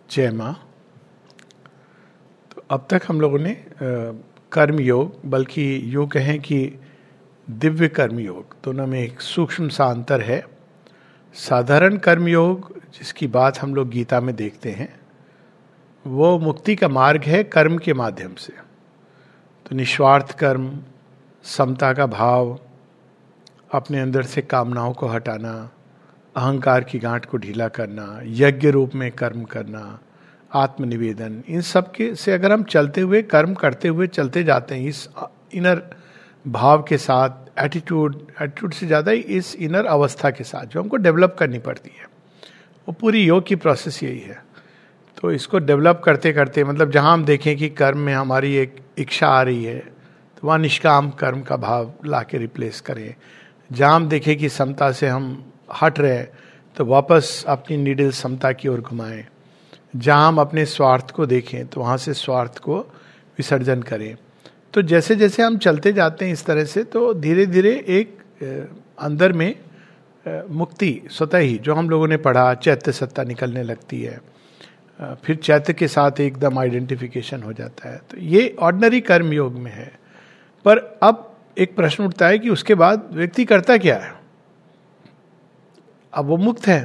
जय माँ। तो अब तक हम लोगों ने कर्म योग, बल्कि यूँ कहें कि दिव्य कर्म योग, दोनों में एक सूक्ष्म सा अंतर है। साधारण कर्म योग जिसकी बात हम लोग गीता में देखते हैं, वो मुक्ति का मार्ग है कर्म के माध्यम से। तो निस्वार्थ कर्म, समता का भाव, अपने अंदर से कामनाओं को हटाना, अहंकार की गांठ को ढीला करना, यज्ञ रूप में कर्म करना, आत्मनिवेदन, इन सब के से अगर हम चलते हुए कर्म करते हुए चलते जाते हैं इस इनर भाव के साथ, एटीट्यूड से ज़्यादा इस इनर अवस्था के साथ जो हमको डेवलप करनी पड़ती है, वो पूरी योग की प्रोसेस यही है। तो इसको डेवलप करते करते, मतलब जहाँ हम देखें कि कर्म में हमारी एक इच्छा आ रही है तो वहाँ निष्काम कर्म का भाव ला के रिप्लेस करें। जहाँ हम देखें कि समता से हम हट रहे हैं तो वापस अपनी नीडल समता की ओर घुमाएं। जहाँ हम अपने स्वार्थ को देखें तो वहाँ से स्वार्थ को विसर्जन करें। तो जैसे जैसे हम चलते जाते हैं इस तरह से, तो धीरे धीरे एक अंदर में मुक्ति स्वतः ही, जो हम लोगों ने पढ़ा, चैत्य सत्ता निकलने लगती है। फिर चैत्य के साथ एकदम आइडेंटिफिकेशन हो जाता है। तो ये ऑर्डिनरी कर्म योग में है। पर अब एक प्रश्न उठता है कि उसके बाद व्यक्ति करता क्या है? अब वो मुक्त है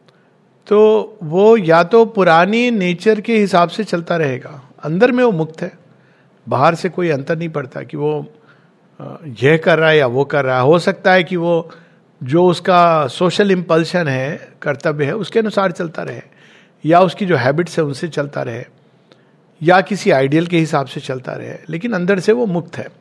तो वो या तो पुरानी नेचर के हिसाब से चलता रहेगा, अंदर में वो मुक्त है, बाहर से कोई अंतर नहीं पड़ता कि वो यह कर रहा है या वो कर रहा है। हो सकता है कि वो जो उसका सोशल इम्पल्शन है, कर्तव्य है, उसके अनुसार चलता रहे, या उसकी जो हैबिट्स है उनसे चलता रहे, या किसी आइडियल के हिसाब से चलता रहे, लेकिन अंदर से वो मुक्त है।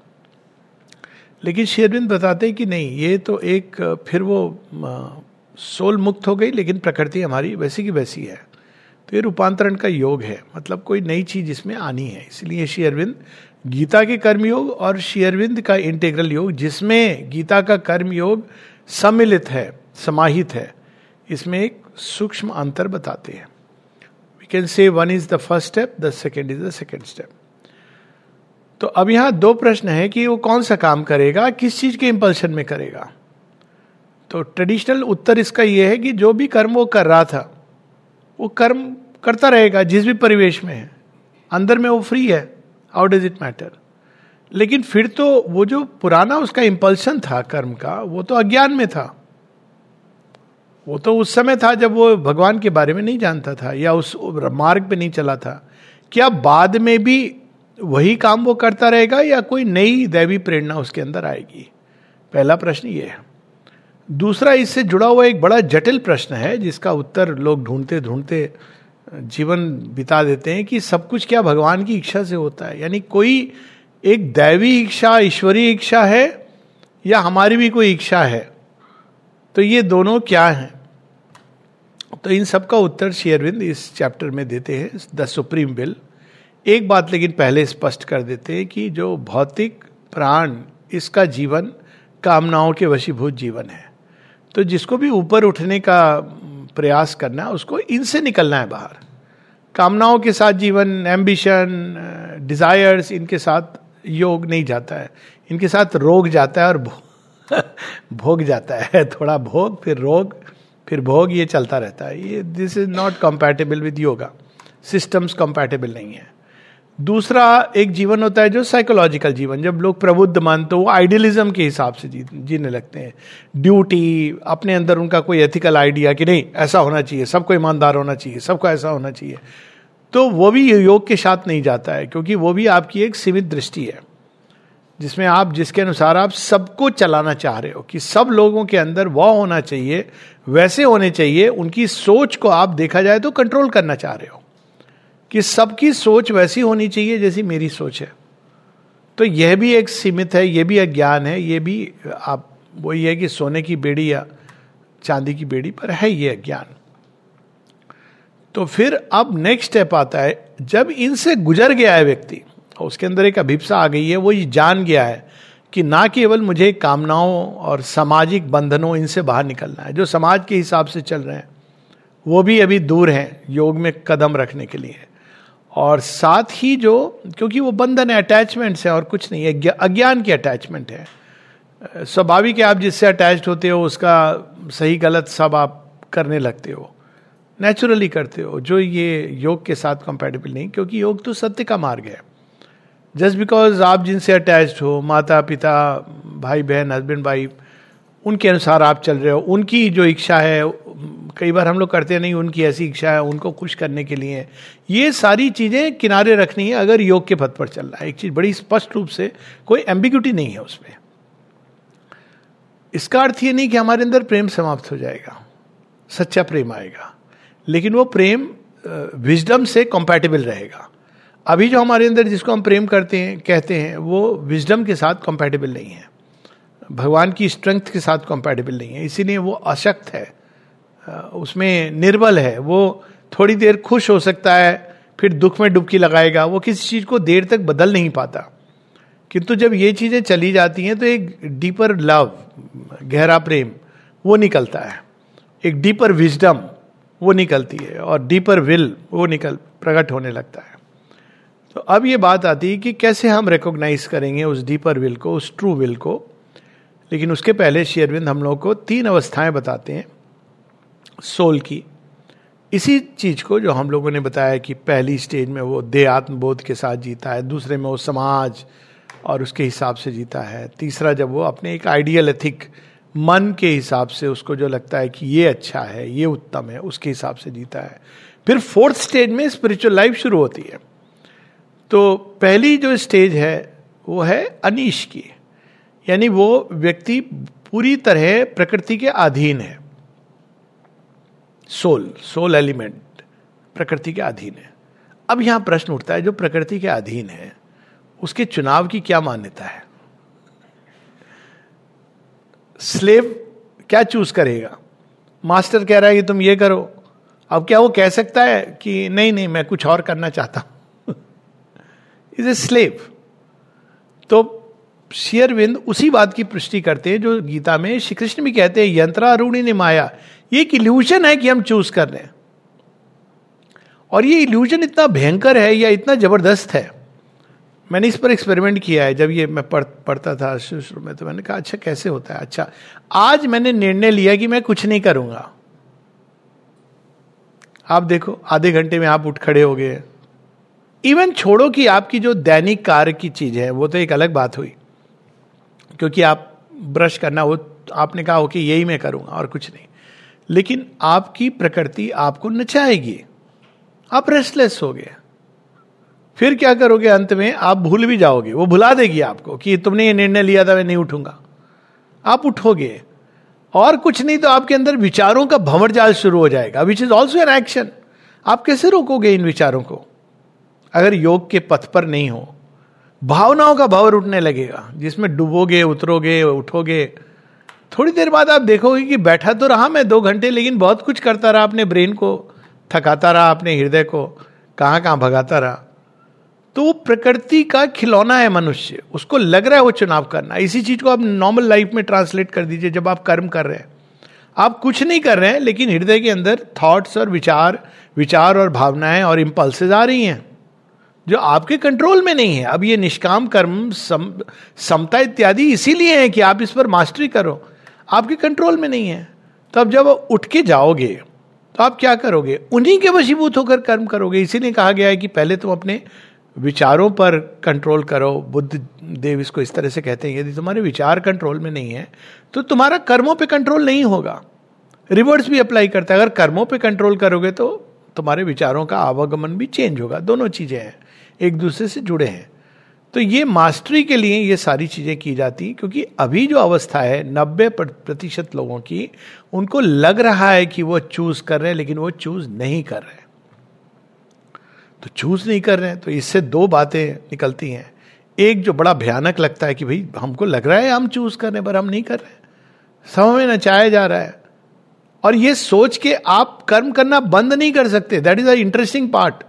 लेकिन श्री अरविंद बताते हैं कि नहीं, ये तो एक फिर वो सोल मुक्त हो गई, लेकिन प्रकृति हमारी वैसी की वैसी है। तो ये रूपांतरण का योग है, मतलब कोई नई चीज इसमें आनी है। इसलिए श्री अरविंद गीता के कर्म योग और श्री अरविंद का इंटीग्रल योग, जिसमें गीता का कर्म योग सम्मिलित है, समाहित है, इसमें एक सूक्ष्म अंतर बताते हैं। We can say one is the first step, the second is the second step. तो अब यहां दो प्रश्न है कि वो कौन सा काम करेगा, किस चीज के इंपल्शन में करेगा। तो ट्रेडिशनल उत्तर इसका यह है कि जो भी कर्म वो कर रहा था वो कर्म करता रहेगा, जिस भी परिवेश में है, अंदर में वो फ्री है, हाउ डज इट मैटर। लेकिन फिर तो वो जो पुराना उसका इंपल्शन था कर्म का, वो तो अज्ञान में था। वो तो उस समय था जब वो भगवान के बारे में नहीं जानता था या उस मार्ग पे नहीं चला था। क्या बाद में भी वही काम वो करता रहेगा या कोई नई दैवी प्रेरणा उसके अंदर आएगी? पहला प्रश्न ये है। दूसरा, इससे जुड़ा हुआ एक बड़ा जटिल प्रश्न है जिसका उत्तर लोग ढूंढते ढूंढते जीवन बिता देते हैं कि सब कुछ क्या भगवान की इच्छा से होता है? यानी कोई एक दैवी इच्छा, ईश्वरीय इच्छा है, या हमारी भी कोई इच्छा है? तो ये दोनों क्या हैं? तो इन सब का उत्तर श्री अरविंद इस चैप्टर में देते हैं, द सुप्रीम विल। एक बात लेकिन पहले स्पष्ट कर देते हैं कि जो भौतिक प्राण, इसका जीवन कामनाओं के वशीभूत जीवन है। तो जिसको भी ऊपर उठने का प्रयास करना है, उसको इनसे निकलना है बाहर। कामनाओं के साथ जीवन, एम्बिशन, डिजायर्स, इनके साथ योग नहीं जाता है, इनके साथ रोग जाता है और भोग जाता है। थोड़ा भोग, फिर रोग, फिर भोग, ये चलता रहता है। ये this is not compatible with yoga, systems compatible नहीं है। दूसरा एक जीवन होता है जो साइकोलॉजिकल जीवन, जब लोग प्रबुद्ध मन, तो वो आइडियलिज्म के हिसाब से जीने लगते हैं। ड्यूटी, अपने अंदर उनका कोई एथिकल आइडिया कि नहीं ऐसा होना चाहिए, सबको ईमानदार होना चाहिए, सबको ऐसा होना चाहिए, तो वो भी योग के साथ नहीं जाता है, क्योंकि वो भी आपकी एक सीमित दृष्टि है जिसमें आप, जिसके अनुसार आप सबको चलाना चाह रहे हो कि सब लोगों के अंदर वह होना चाहिए, वैसे होने चाहिए। उनकी सोच को आप देखा जाए तो कंट्रोल करना चाह रहे हो कि सबकी सोच वैसी होनी चाहिए जैसी मेरी सोच है। तो यह भी एक सीमित है, यह भी अज्ञान है, यह भी आप वही है कि सोने की बेड़ी या चांदी की बेड़ी पर है ये अज्ञान। तो फिर अब नेक्स्ट स्टेप आता है, जब इनसे गुजर गया है व्यक्ति, उसके अंदर एक अभिप्सा आ गई है, वो ये जान गया है कि ना केवल मुझे कामनाओं और सामाजिक बंधनों, इनसे बाहर निकलना है, जो समाज के हिसाब से चल रहे हैं वो भी अभी दूर हैं योग में कदम रखने के लिए। और साथ ही जो, क्योंकि वो बंधन है, अटैचमेंट्स है और कुछ नहीं है, अज्ञान की अटैचमेंट है। स्वाभाविक है, आप जिससे अटैच्ड होते हो उसका सही गलत सब आप करने लगते हो। नेचुरली करते हो, जो ये योग के साथ कंपैटिबल नहीं, क्योंकि योग तो सत्य का मार्ग है. जस्ट बिकॉज आप जिनसे अटैच्ड हो, माता पिता, भाई बहन, हस्बैंड वाइफ, उनके अनुसार आप चल रहे हो, उनकी जो इच्छा है, कई बार हम लोग करते नहीं, उनकी ऐसी इच्छा है, उनको खुश करने के लिए, ये सारी चीजें किनारे रखनी है अगर योग के पथ पर चल रहा है. एक चीज बड़ी स्पष्ट रूप से, कोई एम्बिग्यूटी नहीं है उसमें. इसका अर्थ ये नहीं कि हमारे अंदर प्रेम समाप्त हो जाएगा, सच्चा प्रेम आएगा, लेकिन वो प्रेम विजडम से कंपैटिबल रहेगा. अभी जो हमारे अंदर जिसको हम प्रेम करते हैं, कहते हैं, वो विजडम के साथ कंपैटिबल नहीं है, भगवान की स्ट्रेंथ के साथ कंपैटिबल नहीं है. इसीलिए वो अशक्त है, उसमें निर्बल है. वो थोड़ी देर खुश हो सकता है, फिर दुख में डुबकी लगाएगा, वो किसी चीज को देर तक बदल नहीं पाता. किंतु जब ये चीजें चली जाती हैं तो एक डीपर लव, गहरा प्रेम वो निकलता है, एक डीपर विजडम वो निकलती है, और डीपर विल वो प्रकट होने लगता है. तो अब ये बात आती है कि कैसे हम रिकॉग्नाइज करेंगे उस डीपर विल को, उस ट्रू विल को. लेकिन उसके पहले श्री अरविंद हम लोग को 3 अवस्थाएं बताते हैं सोल की. इसी चीज को जो हम लोगों ने बताया कि पहली स्टेज में वो देह आत्मबोध के साथ जीता है, दूसरे में वो समाज और उसके हिसाब से जीता है, तीसरा जब वो अपने एक आइडियल एथिक मन के हिसाब से, उसको जो लगता है कि ये अच्छा है, ये उत्तम है, उसके हिसाब से जीता है. फिर 4th स्टेज में स्पिरिचुअल लाइफ शुरू होती है. तो पहली जो स्टेज है वो है अनीश की, यानी वो व्यक्ति पूरी तरह प्रकृति के अधीन है. सोल एलिमेंट प्रकृति के अधीन है. अब यहां प्रश्न उठता है, जो प्रकृति के अधीन है उसके चुनाव की क्या मान्यता है? स्लेव क्या चूज करेगा? मास्टर कह रहा है कि तुम ये करो, अब क्या वो कह सकता है कि नहीं नहीं मैं कुछ और करना चाहता हूं? Is a slave. तो श्री अरविंद उसी बात की पुष्टि करते हैं जो गीता में श्री कृष्ण भी कहते हैं, यंत्रारूढ़ी ने माया. ये एक इल्यूजन है कि हम चूज कर रहे हैं, और ये इल्यूजन इतना भयंकर है या इतना जबरदस्त है. मैंने इस पर एक्सपेरिमेंट किया है. जब ये मैं पढ़ता था शुरू में, तो मैंने कहा अच्छा कैसे होता है. अच्छा, आज मैंने निर्णय लिया कि मैं कुछ नहीं करूंगा. आप देखो, आधे घंटे में आप उठ खड़े हो गए. इवन छोड़ो कि आपकी जो दैनिक कार्य की चीज है वो तो एक अलग बात हुई, क्योंकि आप ब्रश करना, वो आपने कहा हो कि यही मैं करूंगा और कुछ नहीं. लेकिन आपकी प्रकृति आपको नचाएगी, आप रेस्टलेस हो गए. फिर क्या करोगे? अंत में आप भूल भी जाओगे, वो भुला देगी आपको कि तुमने ये निर्णय लिया था, मैं नहीं उठूंगा. आप उठोगे, और कुछ नहीं तो आपके अंदर विचारों का भंवर जाल शुरू हो जाएगा, which is also an action. आप कैसे रोकोगे इन विचारों को अगर योग के पथ पर नहीं हो? भावनाओं का भंवर उठने लगेगा, जिसमें डूबोगे, उतरोगे, उठोगे. थोड़ी देर बाद आप देखोगे कि बैठा तो रहा मैं 2 घंटे, लेकिन बहुत कुछ करता रहा, अपने ब्रेन को थकाता रहा, अपने हृदय को कहां कहां भगाता रहा. तो वो प्रकृति का खिलौना है मनुष्य, उसको लग रहा है वो चुनाव करना. इसी चीज को आप नॉर्मल लाइफ में ट्रांसलेट कर दीजिए. जब आप कर्म कर रहे हैं, आप कुछ नहीं कर रहे हैं, लेकिन हृदय के अंदर थॉट्स और विचार और भावनाएं और इंपल्सेस आ रही हैं जो आपके कंट्रोल में नहीं है. अब ये निष्काम कर्म, समता इत्यादि इसीलिए है कि आप इस पर मास्टरी करो, आपके कंट्रोल में नहीं है. तो अब जब उठ के जाओगे तो आप क्या करोगे? उन्हीं के वशीभूत होकर कर्म करोगे. इसीलिए कहा गया है कि पहले तुम अपने विचारों पर कंट्रोल करो. बुद्ध देव इसको इस तरह से कहते हैं, यदि तुम्हारे विचार कंट्रोल में नहीं है तो तुम्हारा कर्मों पे कंट्रोल नहीं होगा. रिवर्स भी अप्लाई करता है, अगर कर्मों पे कंट्रोल करोगे तो तुम्हारे विचारों का आवागमन भी चेंज होगा. दोनों चीजें हैं, एक दूसरे से जुड़े हैं. तो ये मास्टरी के लिए ये सारी चीजें की जाती, क्योंकि अभी जो अवस्था है 90% लोगों की, उनको लग रहा है कि वो चूज कर रहे हैं, लेकिन वो चूज नहीं कर रहे हैं. तो चूज नहीं कर रहे हैं तो इससे 2 बातें निकलती हैं. एक जो बड़ा भयानक लगता है कि भाई हमको लग रहा है हम चूज करने पर हम नहीं कर रहे, सब में नचाया जा रहा है. और ये सोच के आप कर्म करना बंद नहीं कर सकते. That is a interesting part,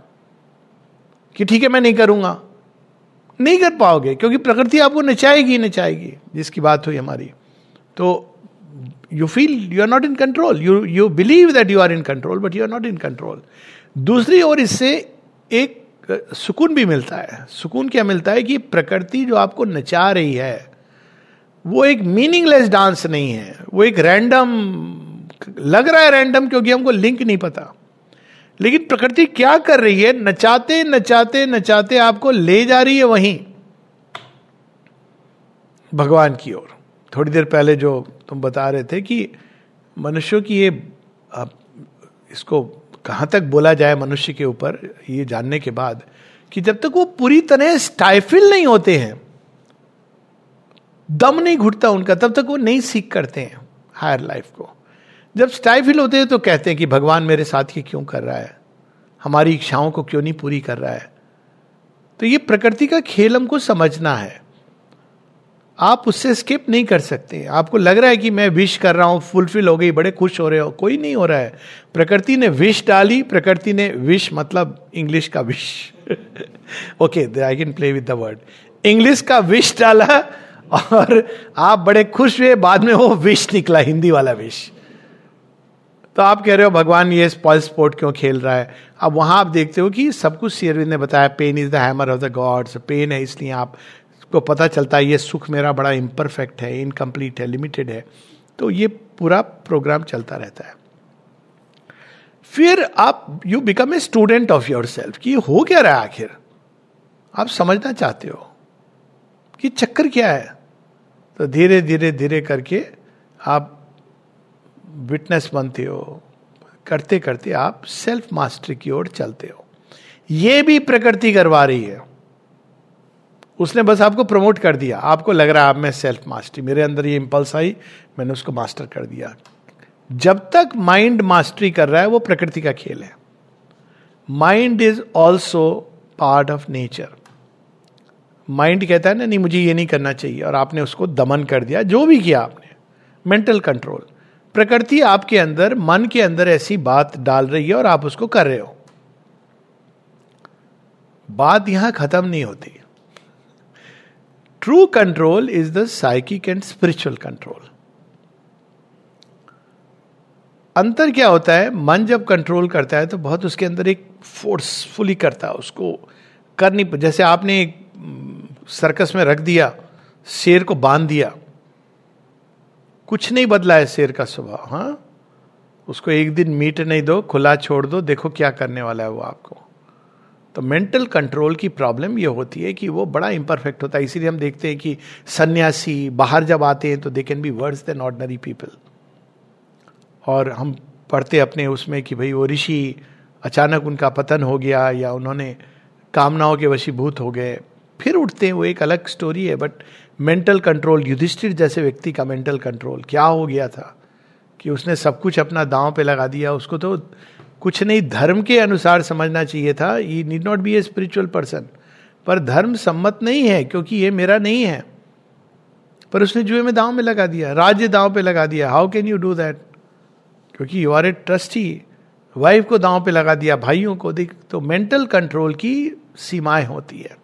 कि ठीक है मैं नहीं करूंगा, नहीं कर पाओगे, क्योंकि प्रकृति आपको नचाएगी, जिसकी बात हुई हमारी. तो you feel you are not in control, you believe that you are in control, but you are not in control. दूसरी ओर इससे एक सुकून भी मिलता है. सुकून क्या मिलता है? कि प्रकृति जो आपको नचा रही है वो एक मीनिंगलेस डांस नहीं है, वो एक रैंडम, लग रहा है रैंडम क्योंकि हमको लिंक नहीं पता, लेकिन प्रकृति क्या कर रही है, नचाते नचाते नचाते आपको ले जा रही है वहीं भगवान की ओर। थोड़ी देर पहले जो तुम बता रहे थे कि मनुष्यों की ये, इसको कहां तक बोला जाए मनुष्य के ऊपर, ये जानने के बाद कि जब तक वो पूरी तरह स्टाइफिल नहीं होते हैं, दम नहीं घुटता उनका, तब तक वो नहीं सीख करते हैं हायर लाइफ को। जब स्टाइफिल होते हैं तो कहते हैं कि भगवान मेरे साथ ये क्यों कर रहा है, हमारी इच्छाओं को क्यों नहीं पूरी कर रहा है। तो ये प्रकृति का खेल हमको समझना है, आप उससे स्किप नहीं कर सकते। आपको लग रहा है कि मैं विश कर रहा हूं, फुलफिल हो गई, बड़े खुश हो रहे हो, कोई नहीं हो रहा है। प्रकृति ने विश डाली, प्रकृति ने विश मतलब इंग्लिश का wish okay, I can play with the word, English का विश डाला और आप बड़े खुश हुए, बाद में वो विश निकला, हिंदी वाला विश। तो आप कह रहे हो भगवान ये स्पॉइल स्पोर्ट क्यों खेल रहा है। अब वहां आप देखते हो कि सब कुछ श्री अरविंद ने बताया, pain is the hammer of the gods, pain है इसलिए आप को पता चलता है ये सुख मेरा बड़ा इम्परफेक्ट है, इनकम्प्लीट है, लिमिटेड है। तो ये पूरा प्रोग्राम चलता रहता है। फिर आप you become a student of yourself, कि हो क्या रहा है आखिर, आप समझना चाहते हो कि चक्कर क्या है। तो धीरे धीरे धीरे करके आप विटनेस बनते हो, करते करते आप सेल्फ मास्टरी की ओर चलते हो। ये भी प्रकृति करवा रही है, उसने बस आपको प्रमोट कर दिया, आपको लग रहा है अब मैं सेल्फ मास्टरी, मेरे अंदर ये इंपल्स आई, मैंने उसको मास्टर कर दिया। जब तक माइंड मास्टरी कर रहा है वो प्रकृति का खेल है। Mind is also part of nature. Mind कहता है ना नहीं मुझे ये नहीं करना चाहिए, और आपने उसको दमन कर दिया, जो भी किया आपने, मेंटल कंट्रोल। प्रकृति आपके अंदर, मन के अंदर ऐसी बात डाल रही है और आप उसको कर रहे हो। बात यहां खत्म नहीं होती। True control is the psychic and spiritual control. अंतर क्या होता है, मन जब कंट्रोल करता है तो बहुत उसके अंदर एक फोर्सफुली करता है, उसको करनी, जैसे आपने एक सर्कस में रख दिया, शेर को बांध दिया, कुछ नहीं बदला है शेर का स्वभाव। हाँ, उसको एक दिन मीट नहीं दो, खुला छोड़ दो, देखो क्या करने वाला है वो आपको। तो मेंटल कंट्रोल की प्रॉब्लम ये होती है कि वो बड़ा इम्परफेक्ट होता है। इसीलिए हम देखते हैं कि सन्यासी बाहर जब आते हैं तो they can be worse than ordinary people. और हम पढ़ते अपने उसमें कि भाई वो ऋषि अचानक उनका पतन हो गया, या उन्होंने कामनाओं के वशीभूत हो गए, फिर उठते हैं, वो एक अलग स्टोरी है। बट मेंटल कंट्रोल, युधिष्ठिर जैसे व्यक्ति का मेंटल कंट्रोल क्या हो गया था कि उसने सब कुछ अपना दांव पे लगा दिया। उसको तो कुछ नहीं, धर्म के अनुसार समझना चाहिए था, ये need not be a spiritual person, पर धर्म सम्मत नहीं है क्योंकि ये मेरा नहीं है, पर उसने जुए में दांव में लगा दिया, राज्य दांव पे लगा दिया। How can you do that, क्योंकि you are a trustee. Wife को दांव पे लगा दिया, भाइयों को देख। तो मेंटल कंट्रोल की सीमाएं होती है।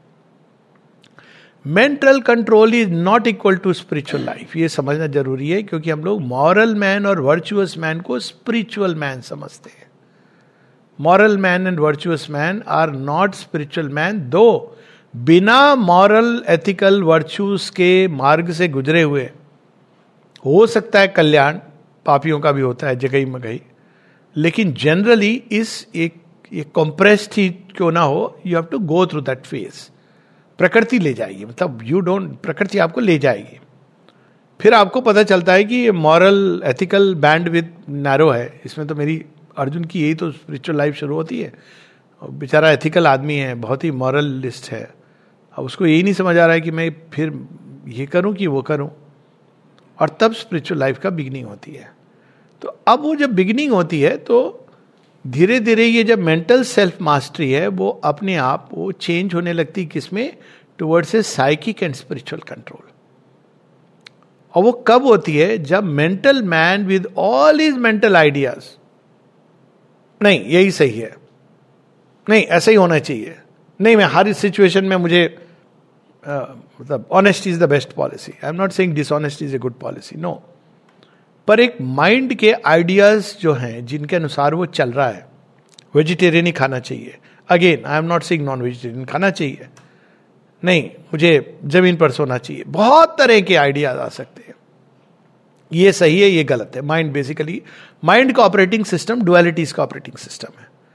Mental control is not equal to spiritual life, ये समझना जरूरी है, क्योंकि हम लोग मॉरल मैन और वर्चुअस मैन को स्पिरिचुअल मैन समझते हैं। Moral man and virtuous man are not spiritual man, दो बिना मॉरल एथिकल वर्चुअस के मार्ग से गुजरे हुए हो सकता है कल्याण, पापियों का भी होता है जगही मगही, लेकिन जनरली इस एक कॉम्प्रेस्ड ही क्यों ना हो, you have to go through that phase. प्रकृति ले जाएगी, मतलब यू डोंट, प्रकृति आपको ले जाएगी। फिर आपको पता चलता है कि ये moral ethical bandwidth narrow है, इसमें तो मेरी अर्जुन की यही तो स्पिरिचुअल लाइफ शुरू होती है। बेचारा एथिकल आदमी है, बहुत ही मॉरलिस्ट है, अब उसको यही नहीं समझ आ रहा है कि मैं फिर ये करूं कि वो करूं, और तब स्पिरिचुअल लाइफ का बिगिनिंग होती है। तो अब वो जब बिगिनिंग होती है तो धीरे धीरे ये जब मेंटल सेल्फ मास्टरी है वो अपने आप वो चेंज होने लगती, किसमें, towards a psychic and spiritual control. और वो कब होती है, जब mental man with all his mental ideas, नहीं यही सही है, नहीं ऐसा ही होना चाहिए, नहीं मैं हर सिचुएशन में मुझे मतलब honesty is the best policy, I am not saying dishonesty is a good policy, no, पर एक माइंड के आइडियाज जो हैं जिनके अनुसार वो चल रहा है, वेजिटेरियन ही खाना चाहिए, again I am not saying non vegetarian खाना चाहिए, नहीं मुझे जमीन पर सोना चाहिए, बहुत तरह के आइडियाज आ सकते हैं, ये सही है ये गलत है। माइंड बेसिकली, माइंड का ऑपरेटिंग सिस्टम डुअलिटीज का ऑपरेटिंग सिस्टम है।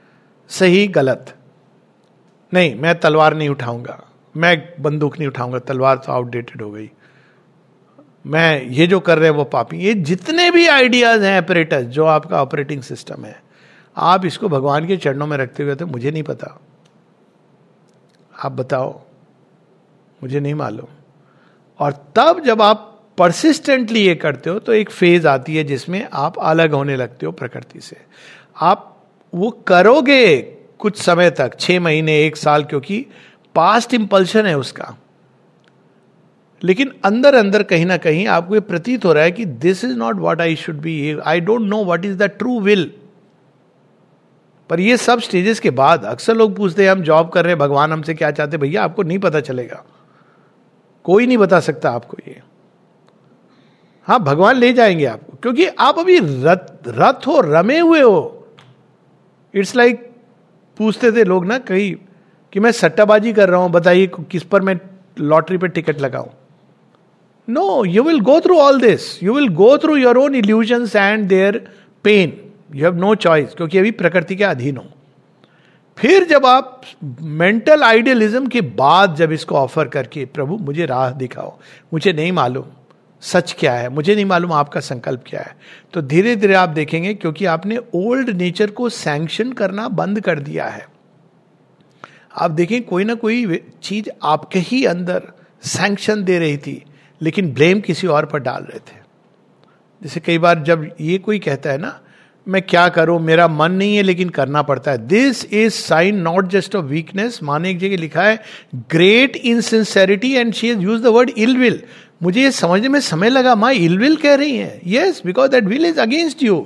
सही गलत, नहीं मैं तलवार नहीं उठाऊंगा, मैं बंदूक नहीं उठाऊंगा, तलवार तो आउटडेटेड हो गई, मैं ये जो कर रहे हैं वो पापी, ये जितने भी आइडियाज हैं ऑपरेटर्स, जो आपका ऑपरेटिंग सिस्टम है, आप इसको भगवान के चरणों में रखते हुए तो मुझे नहीं पता, आप बताओ, मुझे नहीं मालूम। और तब जब आप परसिस्टेंटली ये करते हो तो एक फेज आती है जिसमें आप अलग होने लगते हो प्रकृति से। आप वो करोगे कुछ समय तक, 6 महीने 1 साल, क्योंकि पास्ट इंपल्शन है उसका, लेकिन अंदर अंदर कहीं ना कहीं आपको ये प्रतीत हो रहा है कि this is not what I should be, I don't know what is the true will. पर ये सब स्टेजेस के बाद अक्सर लोग पूछते हैं हम जॉब कर रहे हैं, भगवान हमसे क्या चाहते, भैया आपको नहीं पता चलेगा, कोई नहीं बता सकता आपको ये। हाँ, भगवान ले जाएंगे आपको, क्योंकि आप अभी रथ हो, रमे हुए हो। इट्स लाइक पूछते थे लोग ना कहीं कि मैं सट्टाबाजी कर रहा हूं, बताइए किस पर मैं लॉटरी पे टिकट लगाऊं। No, you will go through all this, you will go through your own illusions and their pain, you have no choice, क्योंकि अभी प्रकृति के अधीन हो। फिर जब आप मेंटल आइडियलिज्म के बाद जब इसको ऑफर करके, प्रभु मुझे राह दिखाओ, मुझे नहीं मालूम सच क्या है, मुझे नहीं मालूम आपका संकल्प क्या है, तो धीरे धीरे आप देखेंगे, क्योंकि आपने ओल्ड नेचर को सैंक्शन करना बंद कर दिया है। आप देखें कोई ना कोई चीज आपके ही अंदर सैंक्शन दे रही थी, लेकिन ब्लेम किसी और पर डाल रहे थे। जैसे कई बार जब ये कोई कहता है ना, मैं क्या करूं, मेरा मन नहीं है लेकिन करना पड़ता है, this is sign not just of weakness. माने एक जगह लिखा है great insincerity and she has used the word ill will. मुझे ये समझने में समय लगा, मां इल विल कह रही है, yes, because that will is against you.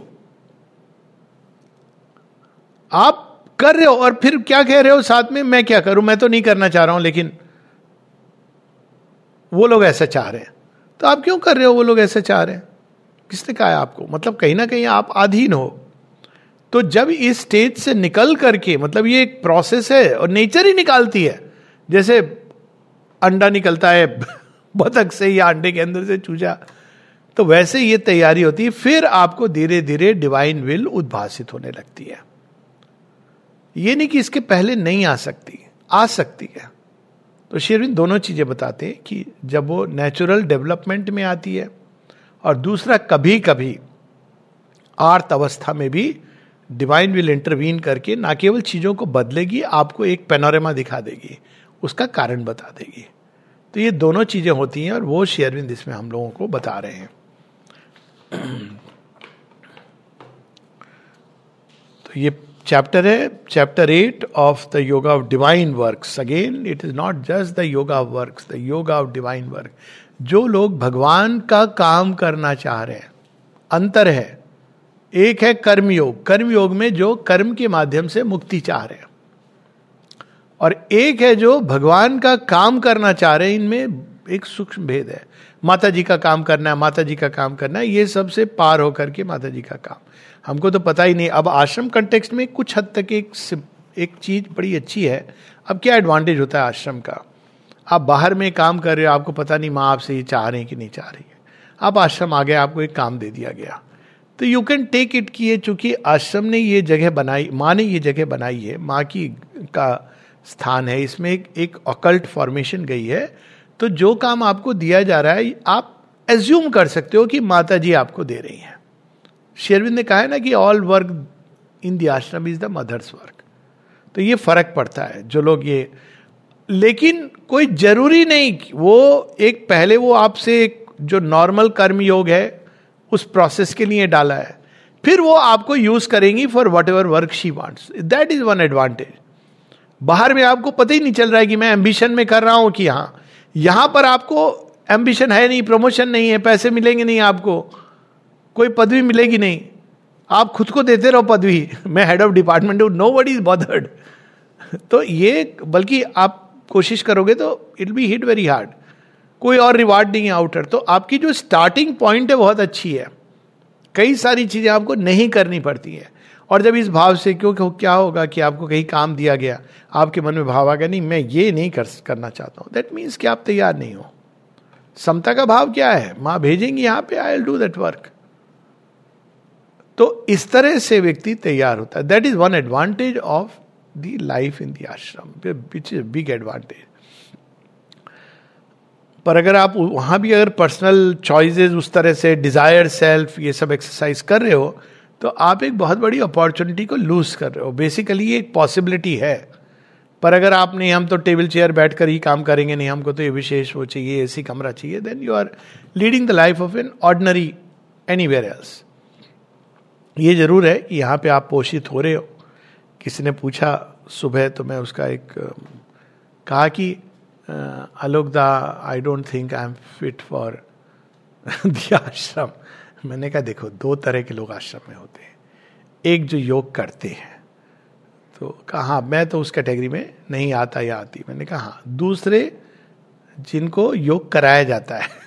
आप कर रहे हो और फिर क्या कह रहे हो साथ में, मैं क्या करूं, मैं तो नहीं करना चाह रहा हूं लेकिन वो लोग ऐसा चाह रहे हैं। तो आप क्यों कर रहे हो, वो लोग ऐसा चाह रहे हैं, किसने कहा है आपको? मतलब कहीं ना कहीं आप अधीन हो। तो जब इस स्टेज से निकल करके, मतलब ये एक प्रोसेस है और नेचर ही निकालती है, जैसे अंडा निकलता है बतख से या अंडे के अंदर से चूजा, तो वैसे ये तैयारी होती है। फिर आपको धीरे धीरे डिवाइन विल उद्भासित होने लगती है। ये नहीं कि इसके पहले नहीं आ सकती, आ सकती है। तो श्री अरविंद दोनों चीजें बताते हैं कि जब वो नेचुरल डेवलपमेंट में आती है, और दूसरा कभी कभी आर्त अवस्था में भी डिवाइन विल इंटरवीन करके ना केवल चीजों को बदलेगी, आपको एक पैनोरेमा दिखा देगी, उसका कारण बता देगी। तो ये दोनों चीजें होती हैं और वो श्री अरविंद इसमें हम लोगों को बता रहे हैं। तो ये चैप्टर है, chapter 8 of the yoga of divine works. Again it is not just the yoga of works, the yoga of divine work. जो लोग भगवान का काम करना चाह रहे हैं, अंतर है, एक है कर्मयोग, कर्मयोग में जो कर्म के माध्यम से मुक्ति चाह रहे हैं, और एक है जो भगवान का काम करना चाह रहे हैं। इनमें एक सूक्ष्म भेद है। माता जी का काम करना है, माता जी का काम करना है, ये सबसे पार होकर के माता जी का काम, हमको तो पता ही नहीं। अब आश्रम कंटेक्स्ट में कुछ हद तक एक चीज बड़ी अच्छी है। अब क्या एडवांटेज होता है आश्रम का, आप बाहर में काम कर रहे हो, आपको पता नहीं माँ आपसे ये चाह रही है कि नहीं चाह रही है, आप आश्रम आ गए, आपको एक काम दे दिया गया, तो यू कैन टेक इट कि ये चूंकि आश्रम ने ये जगह बनाई, माँ ने ये जगह बनाई है, माँ की का स्थान है, इसमें एक ऑकल्ट फॉर्मेशन गई है, तो जो काम आपको दिया जा रहा है आप एज्यूम कर सकते हो कि माता जी आपको दे रही हैं। श्री अरविंद ने कहा है ना कि all work in the ashram is the Mother's work. तो ये फर्क पड़ता है जो लोग ये, लेकिन कोई जरूरी नहीं, वो एक पहले वो आपसे एक जो नॉर्मल कर्म योग है उस प्रोसेस के लिए डाला है, फिर वो आपको यूज करेंगी for whatever work she wants. That is one advantage. बाहर में आपको पता ही नहीं चल रहा है कि मैं एम्बिशन में कर रहा हूं कि हाँ, यहां पर आपको एम्बिशन है नहीं, प्रमोशन नहीं है, पैसे मिलेंगे नहीं, आपको कोई पदवी मिलेगी नहीं, आप खुद को देते रहो पदवी, मैं हेड ऑफ डिपार्टमेंट हूं, नोबडी इज बॉदर्ड। तो ये, बल्कि आप कोशिश करोगे तो it be hit very hard, कोई और रिवार्ड नहीं है आउटर। तो आपकी जो स्टार्टिंग पॉइंट है बहुत अच्छी है, कई सारी चीजें आपको नहीं करनी पड़ती हैं। और जब इस भाव से, क्योंकि क्या होगा कि आपको कहीं काम दिया गया, आपके मन में भाव आ गया नहीं मैं ये नहीं करना चाहता हूं, दैट मीन्स कि आप तैयार नहीं हो। समता का भाव क्या है, मां भेजेंगी यहां पे, I will do that work. तो इस तरह से व्यक्ति तैयार होता है। That is one advantage of the life in the ashram, which is big advantage. पर अगर आप वहां भी अगर पर्सनल चॉइसेस उस तरह से, डिजायर सेल्फ, ये सब एक्सरसाइज कर रहे हो, तो आप एक बहुत बड़ी अपॉर्चुनिटी को लूज कर रहे हो. बेसिकली ये एक पॉसिबिलिटी है. पर अगर आप नहीं, हम तो टेबल चेयर बैठकर ही काम करेंगे, नहीं हमको तो ये विशेष वो चाहिए, ऐसी कमरा चाहिए, then you are leading the life of an ordinary anywhere else. ये जरूर है कि यहाँ पे आप पोषित हो रहे हो. किसी ने पूछा सुबह, तो मैं उसका एक कहा कि आलोक दा, I don't think I am fit for the ashram. मैंने कहा देखो, दो तरह के लोग आश्रम में होते हैं. एक जो योग करते हैं, तो कहा हाँ मैं तो उस कैटेगरी में नहीं आता या आती. मैंने कहा हाँ. दूसरे जिनको योग कराया जाता है.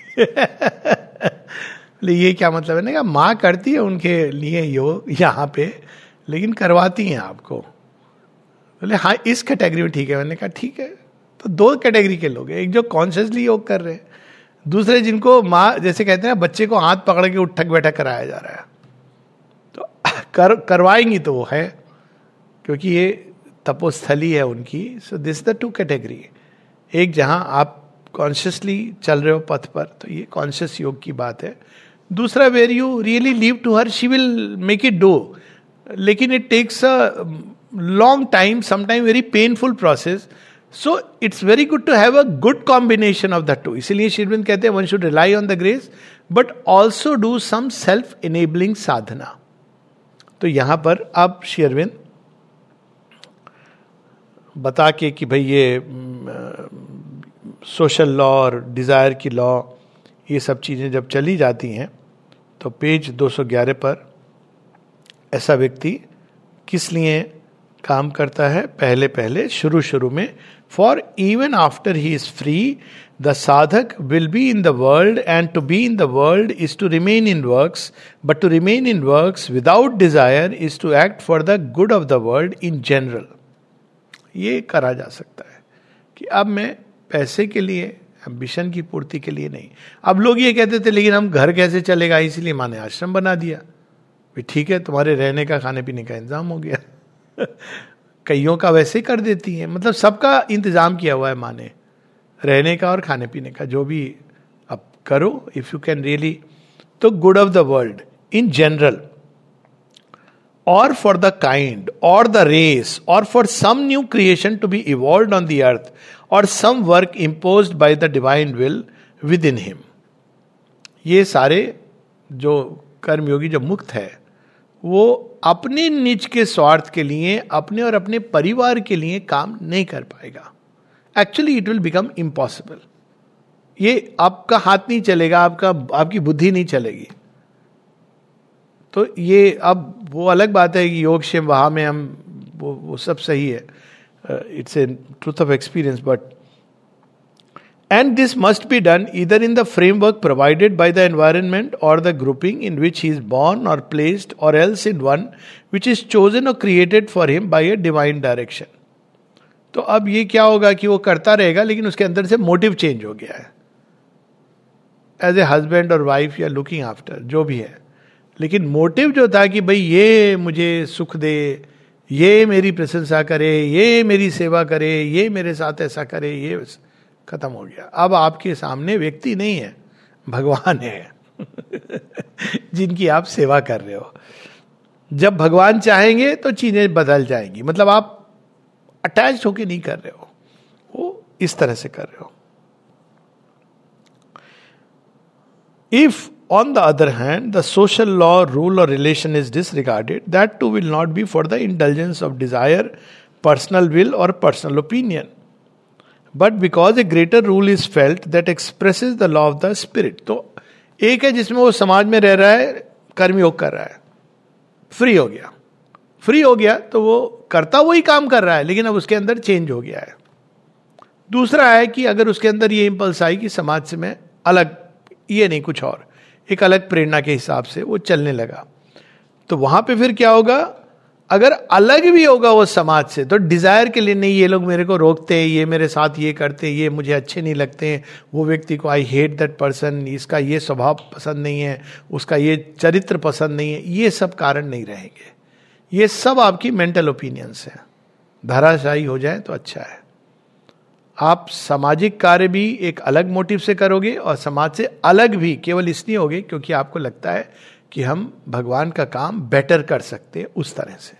ये क्या मतलब? मैंने कहा माँ करती है उनके लिए योग यहाँ पे, लेकिन करवाती हैं आपको. बोले हाँ इस कैटेगरी में ठीक है. मैंने कहा ठीक है. तो दो कैटेगरी के लोग हैं, एक जो कॉन्शियसली योग कर रहे हैं, दूसरे जिनको माँ, जैसे कहते हैं ना, बच्चे को हाथ पकड़ के उठक बैठक कराया जा रहा है. तो करवाएंगी तो वो है, क्योंकि ये तपोस्थली है उनकी. So this the two category. एक जहां आप कॉन्शियसली चल रहे हो पथ पर, तो ये कॉन्शियस योग की बात है. दूसरा where you really leave to her, she will make it do, लेकिन it takes a long time, sometime very painful process. So it's very good to have a good combination of the two. इसीलिए श्री अरविंद कहते हैं one should rely on the grace but also do some self enabling sadhana. तो यहां पर अब श्री अरविंद बता के कि भाई ये सोशल लॉ और डिजायर की लॉ, ये सब चीजें जब चली जाती हैं, तो पेज 211 पर ऐसा व्यक्ति किस लिए काम करता है? पहले पहले शुरू में, for even after he is free the sadhak will be in the world, and to be in the world is to remain in works, but to remain in works without desire is to act for the good of the world in general. ये करा जा सकता है कि अब मैं पैसे के लिए, एम्बिशन की पूर्ति के लिए नहीं. अब लोग ये कहते थे लेकिन हम घर कैसे चलेगा, इसलिए माँ ने आश्रम बना दिया. ठीक है, तुम्हारे रहने का, खाने पीने का इंतजाम हो गया. कईयों का वैसे ही कर देती है, मतलब सबका इंतजाम किया हुआ है माँ ने, रहने का और खाने पीने का, जो भी अब करो इफ यू कैन रियली. तो good of the world in general, or for the kind, or the race, or for some new creation to be evolved on the earth, or some work imposed by the divine will within him. ये सारे जो कर्मयोगी जो मुक्त है, वो अपने निज के स्वार्थ के लिए, अपने और अपने परिवार के लिए काम नहीं कर पाएगा. Actually it will become impossible. ये आपका हाथ नहीं चलेगा, आपकी बुद्धि नहीं चलेगी. तो ये अब वो अलग बात है कि योग क्षेम वहां में हम वो सब सही है, it's a truth of experience. But and this must be done either in the framework provided by the environment or the grouping in which he is born or placed, or else in one which is chosen or created for him by a divine direction. तो अब ये क्या होगा कि वो करता रहेगा, लेकिन उसके अंदर से मोटिव चेंज हो गया है. एज ए हस्बैंड और वाइफ या लुकिंग आफ्टर जो भी है, लेकिन मोटिव जो था कि भाई ये मुझे सुख दे, ये मेरी प्रशंसा करे, ये मेरी सेवा करे, ये मेरे साथ ऐसा करे, ये खत्म हो गया. अब आपके सामने व्यक्ति नहीं है, भगवान है जिनकी आप सेवा कर रहे हो. जब भगवान चाहेंगे तो चीजें बदल जाएंगी. मतलब आप अटैच होके नहीं कर रहे हो, वो इस तरह से कर रहे हो. If on the other hand, the social law, rule or relation is disregarded, that too will not be for the indulgence of desire, personal will or personal opinion, but because a greater rule is felt that expresses the law of the spirit. तो एक है जिसमें वो समाज में रह रहा है, कर्मयोग कर रहा है, फ्री हो गया तो वो करता वही काम कर रहा है, लेकिन अब उसके अंदर चेंज हो गया है. दूसरा है कि अगर उसके अंदर ये इंपल्स आई कि समाज से मैं अलग, ये नहीं कुछ और, एक अलग प्रेरणा के हिसाब से वो चलने लगा, तो वहां पे फिर क्या होगा? अगर अलग भी होगा वो समाज से, तो डिजायर के लिए नहीं, ये लोग मेरे को रोकते हैं, ये मेरे साथ ये करते हैं, ये मुझे अच्छे नहीं लगते हैं, वो व्यक्ति को आई हेट दैट पर्सन, इसका ये स्वभाव पसंद नहीं है, उसका ये चरित्र पसंद नहीं है, ये सब कारण नहीं रहेंगे. ये सब आपकी मेंटल ओपिनियंस हैं. धराशायी हो जाए तो अच्छा है। आप सामाजिक कार्य भी एक अलग मोटिव से करोगे और समाज से अलग भी केवल इसलिए होगे क्योंकि आपको लगता है कि हम भगवान का काम बेटर कर सकते हैं उस तरह से।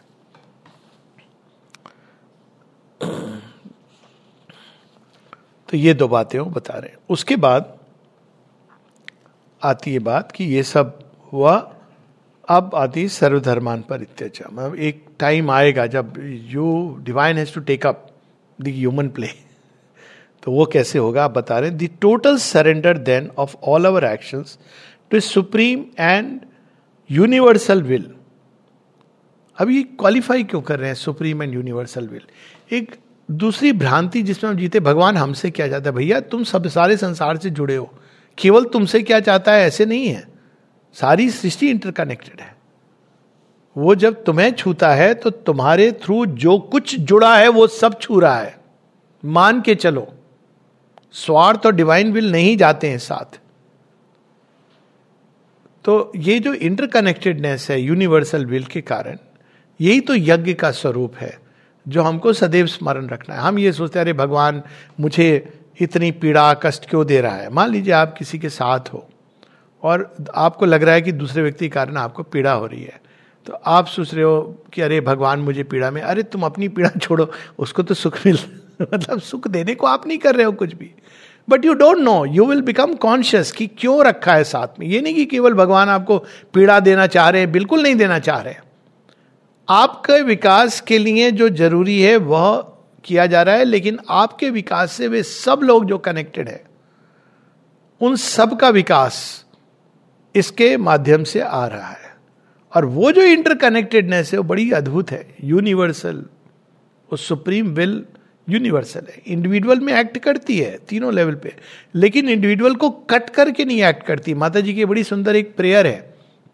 तो ये दो बातें वो बता रहे हैं। उसके बाद आती है बात कि ये सब हुआ, अब आती सर्वधर्मान परित्यज्य। मतलब एक टाइम आएगा जब you divine has to take up the human play. तो वो कैसे होगा आप बता रहे हैं। The total surrender then of all our actions to supreme and universal will. अब ये क्वालिफाई क्यों कर रहे हैं सुप्रीम एंड यूनिवर्सल विल? एक दूसरी भ्रांति जिसमें हम जीते, भगवान हमसे क्या चाहता है? भैया तुम सब सारे संसार से जुड़े हो, केवल तुमसे क्या चाहता है ऐसे नहीं है। सारी सृष्टि इंटरकनेक्टेड है। वो जब तुम्हें छूता है तो तुम्हारे थ्रू जो कुछ जुड़ा है वो सब छू रहा है। मान के चलो, स्वार्थ और डिवाइन विल नहीं जाते हैं साथ। तो ये जो इंटरकनेक्टेडनेस है यूनिवर्सल विल के कारण, यही तो यज्ञ का स्वरूप है जो हमको सदैव स्मरण रखना है। हम ये सोचते हैं अरे भगवान मुझे इतनी पीड़ा कष्ट क्यों दे रहा है। मान लीजिए आप किसी के साथ हो और आपको लग रहा है कि दूसरे व्यक्ति के कारण आपको पीड़ा हो रही है, तो आप सोच रहे हो कि अरे भगवान मुझे पीड़ा में। अरे तुम अपनी पीड़ा छोड़ो, उसको तो सुख मिल मतलब सुख देने को आप नहीं कर रहे हो कुछ भी, but you don't know, you will become conscious कि क्यों रखा है साथ में। ये नहीं कि केवल भगवान आपको पीड़ा देना चाह रहे हैं, बिल्कुल नहीं देना चाह रहे हैं। आपके विकास के लिए जो जरूरी है वह किया जा रहा है, लेकिन आपके विकास से वे सब लोग जो कनेक्टेड है उन सब का विकास इसके माध्यम से आ रहा है। और वो जो इंटरकनेक्टेडनेस है वो बड़ी अद्भुत है, यूनिवर्सल। वो सुप्रीम विल यूनिवर्सल है, इंडिविजुअल में एक्ट करती है तीनों लेवल पे, लेकिन इंडिविजुअल को कट करके नहीं एक्ट करती। माता जी की बड़ी सुंदर एक प्रेयर है।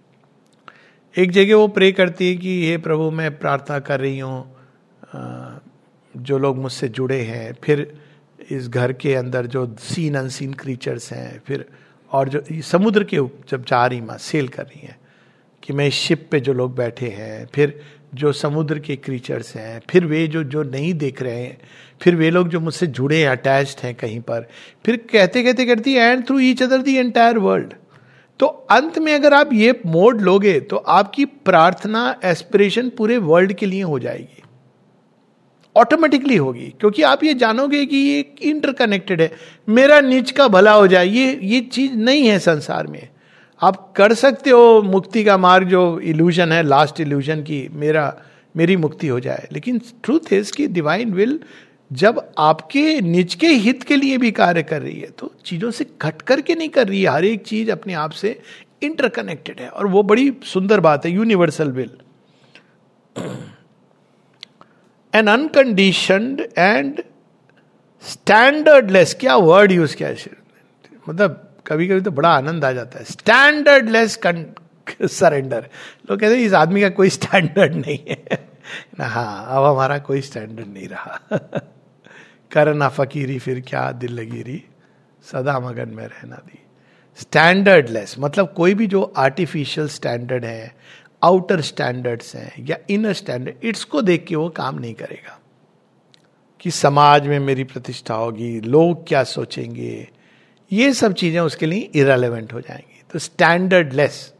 एक जगह वो प्रे करती है कि हे प्रभु मैं प्रार्थना कर रही हूँ जो लोग मुझसे जुड़े हैं, फिर इस घर के अंदर जो सीन अनसीन क्रीचर्स हैं, फिर और जो समुद्र के जब जा रही माँ सेल कर रही हैं, कि मैं इस शिप पे जो लोग बैठे हैं, फिर जो समुद्र के क्रीचर्स हैं, फिर वे जो नहीं देख रहे हैं, फिर वे लोग जो मुझसे जुड़े हैं, अटैच्ड हैं कहीं पर, फिर कहते कहते करती and through each other the entire world. तो अंत में अगर आप ये मोड लोगे तो आपकी प्रार्थना एस्पिरेशन पूरे वर्ल्ड के लिए हो जाएगी, ऑटोमेटिकली होगी, क्योंकि आप ये जानोगे कि ये इंटरकनेक्टेड है। मेरा नीच का भला हो जाए, ये चीज नहीं है संसार में। आप कर सकते हो मुक्ति का मार्ग, जो इल्यूजन है लास्ट इल्यूजन की मेरी मुक्ति हो जाए, लेकिन ट्रूथ इज कि डिवाइन विल जब आपके निज के हित के लिए भी कार्य कर रही है तो चीजों से घट करके नहीं कर रही है। हर एक चीज अपने आप से इंटरकनेक्टेड है, और वो बड़ी सुंदर बात है, universal will. An unconditioned and standardless, क्या वर्ड यूज किया है, मतलब कभी कभी तो बड़ा आनंद आ जाता है। Standardless surrender. लोग कहते हैं इस आदमी का कोई स्टैंडर्ड नहीं है ना। हाँ, अब हमारा कोई स्टैंडर्ड नहीं रहा करना फकीरी फिर क्या दिल लगी री, सदा मगन में रहना दी। स्टैंडर्डलेस मतलब कोई भी जो आर्टिफिशियल स्टैंडर्ड है, आउटर स्टैंडर्ड्स हैं या इनर स्टैंडर्ड, इसको देख के वो काम नहीं करेगा कि समाज में मेरी प्रतिष्ठा होगी, लोग क्या सोचेंगे, ये सब चीजें उसके लिए इरेलेवेंट हो जाएंगी। तो स्टैंडर्डलेस,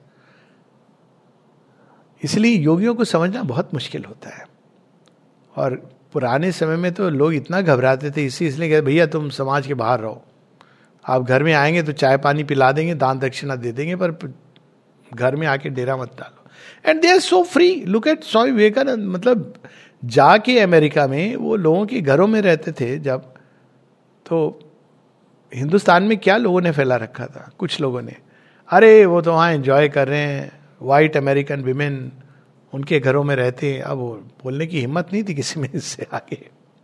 इसलिए योगियों को समझना बहुत मुश्किल होता है। और पुराने समय में तो लोग इतना घबराते थे इसलिए कहते भैया तुम समाज के बाहर रहो, आप घर में आएंगे तो चाय पानी पिला देंगे, दान दक्षिणा दे देंगे, पर घर में आके डेरा मत डालो। And they are so free. Look at Swami Vivekananda, मतलब जाके अमेरिका में वो लोगों के घरों में रहते थे जब, तो हिंदुस्तान में क्या लोगों ने फैला रखा था, कुछ लोगों ने, अरे वो तो वहाँ एंजॉय कर रहे हैं, वाइट अमेरिकन विमेन उनके घरों में रहते हैं। अब वो बोलने की हिम्मत नहीं थी किसी में इससे आगे,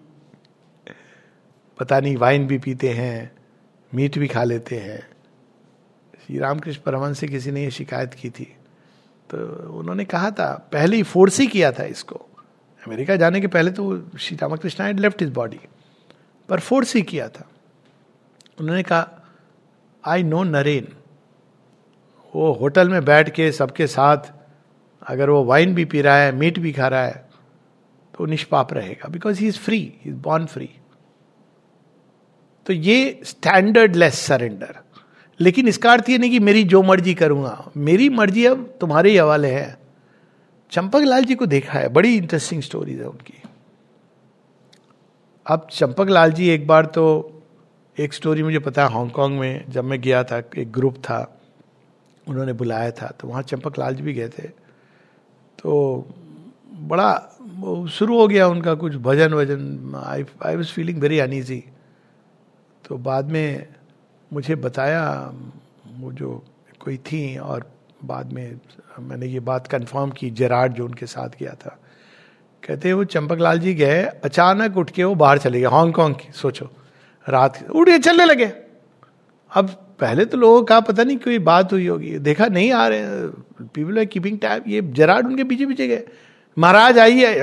पता नहीं वाइन भी पीते हैं, मीट भी खा लेते हैं। श्री रामकृष्ण परमहंस से किसी ने ये शिकायत की थी, तो उन्होंने कहा था, पहले ही फोर्स ही किया था इसको, अमेरिका जाने के पहले तो Shri Ramakrishna had left his body, पर फोर्स ही किया था। उन्होंने कहा आई नो नरेन, वो होटल में बैठ के सबके साथ अगर वो वाइन भी पी रहा है, मीट भी खा रहा है, तो निष्पाप रहेगा, because he is free, he is born free. तो ये स्टैंडर्ड लेस सरेंडर. लेकिन इसका अर्थ ये नहीं कि मेरी जो मर्जी करूंगा, मेरी मर्जी अब तुम्हारे ही हवाले है. चंपक लाल जी को देखा है, बड़ी इंटरेस्टिंग स्टोरीज है उनकी. अब चंपक लाल जी एक बार तो, एक स्टोरी मुझे पता है, हांगकांग में जब मैं गया था, एक ग्रुप था, उन्होंने बुलाया था, तो वहाँ चंपक लाल जी भी गए थे. तो बड़ा शुरू हो गया उनका कुछ भजन वजन. I was feeling very uneasy. तो बाद में मुझे बताया वो जो कोई थी, और बाद में मैंने ये बात कंफर्म की, जेरार्ड जो उनके साथ गया था, कहते हैं वो चंपक लाल जी गए, अचानक उठ के वो बाहर चले गए हांगकांग की. सोचो, रात उठ के चलने लगे. अब पहले तो लोगों का पता नहीं कोई बात हुई होगी, देखा नहीं आ रहे, पीपल आर कीपिंग टाइम. ये जेरार्ड उनके पीछे पीछे गए. महाराज आइए,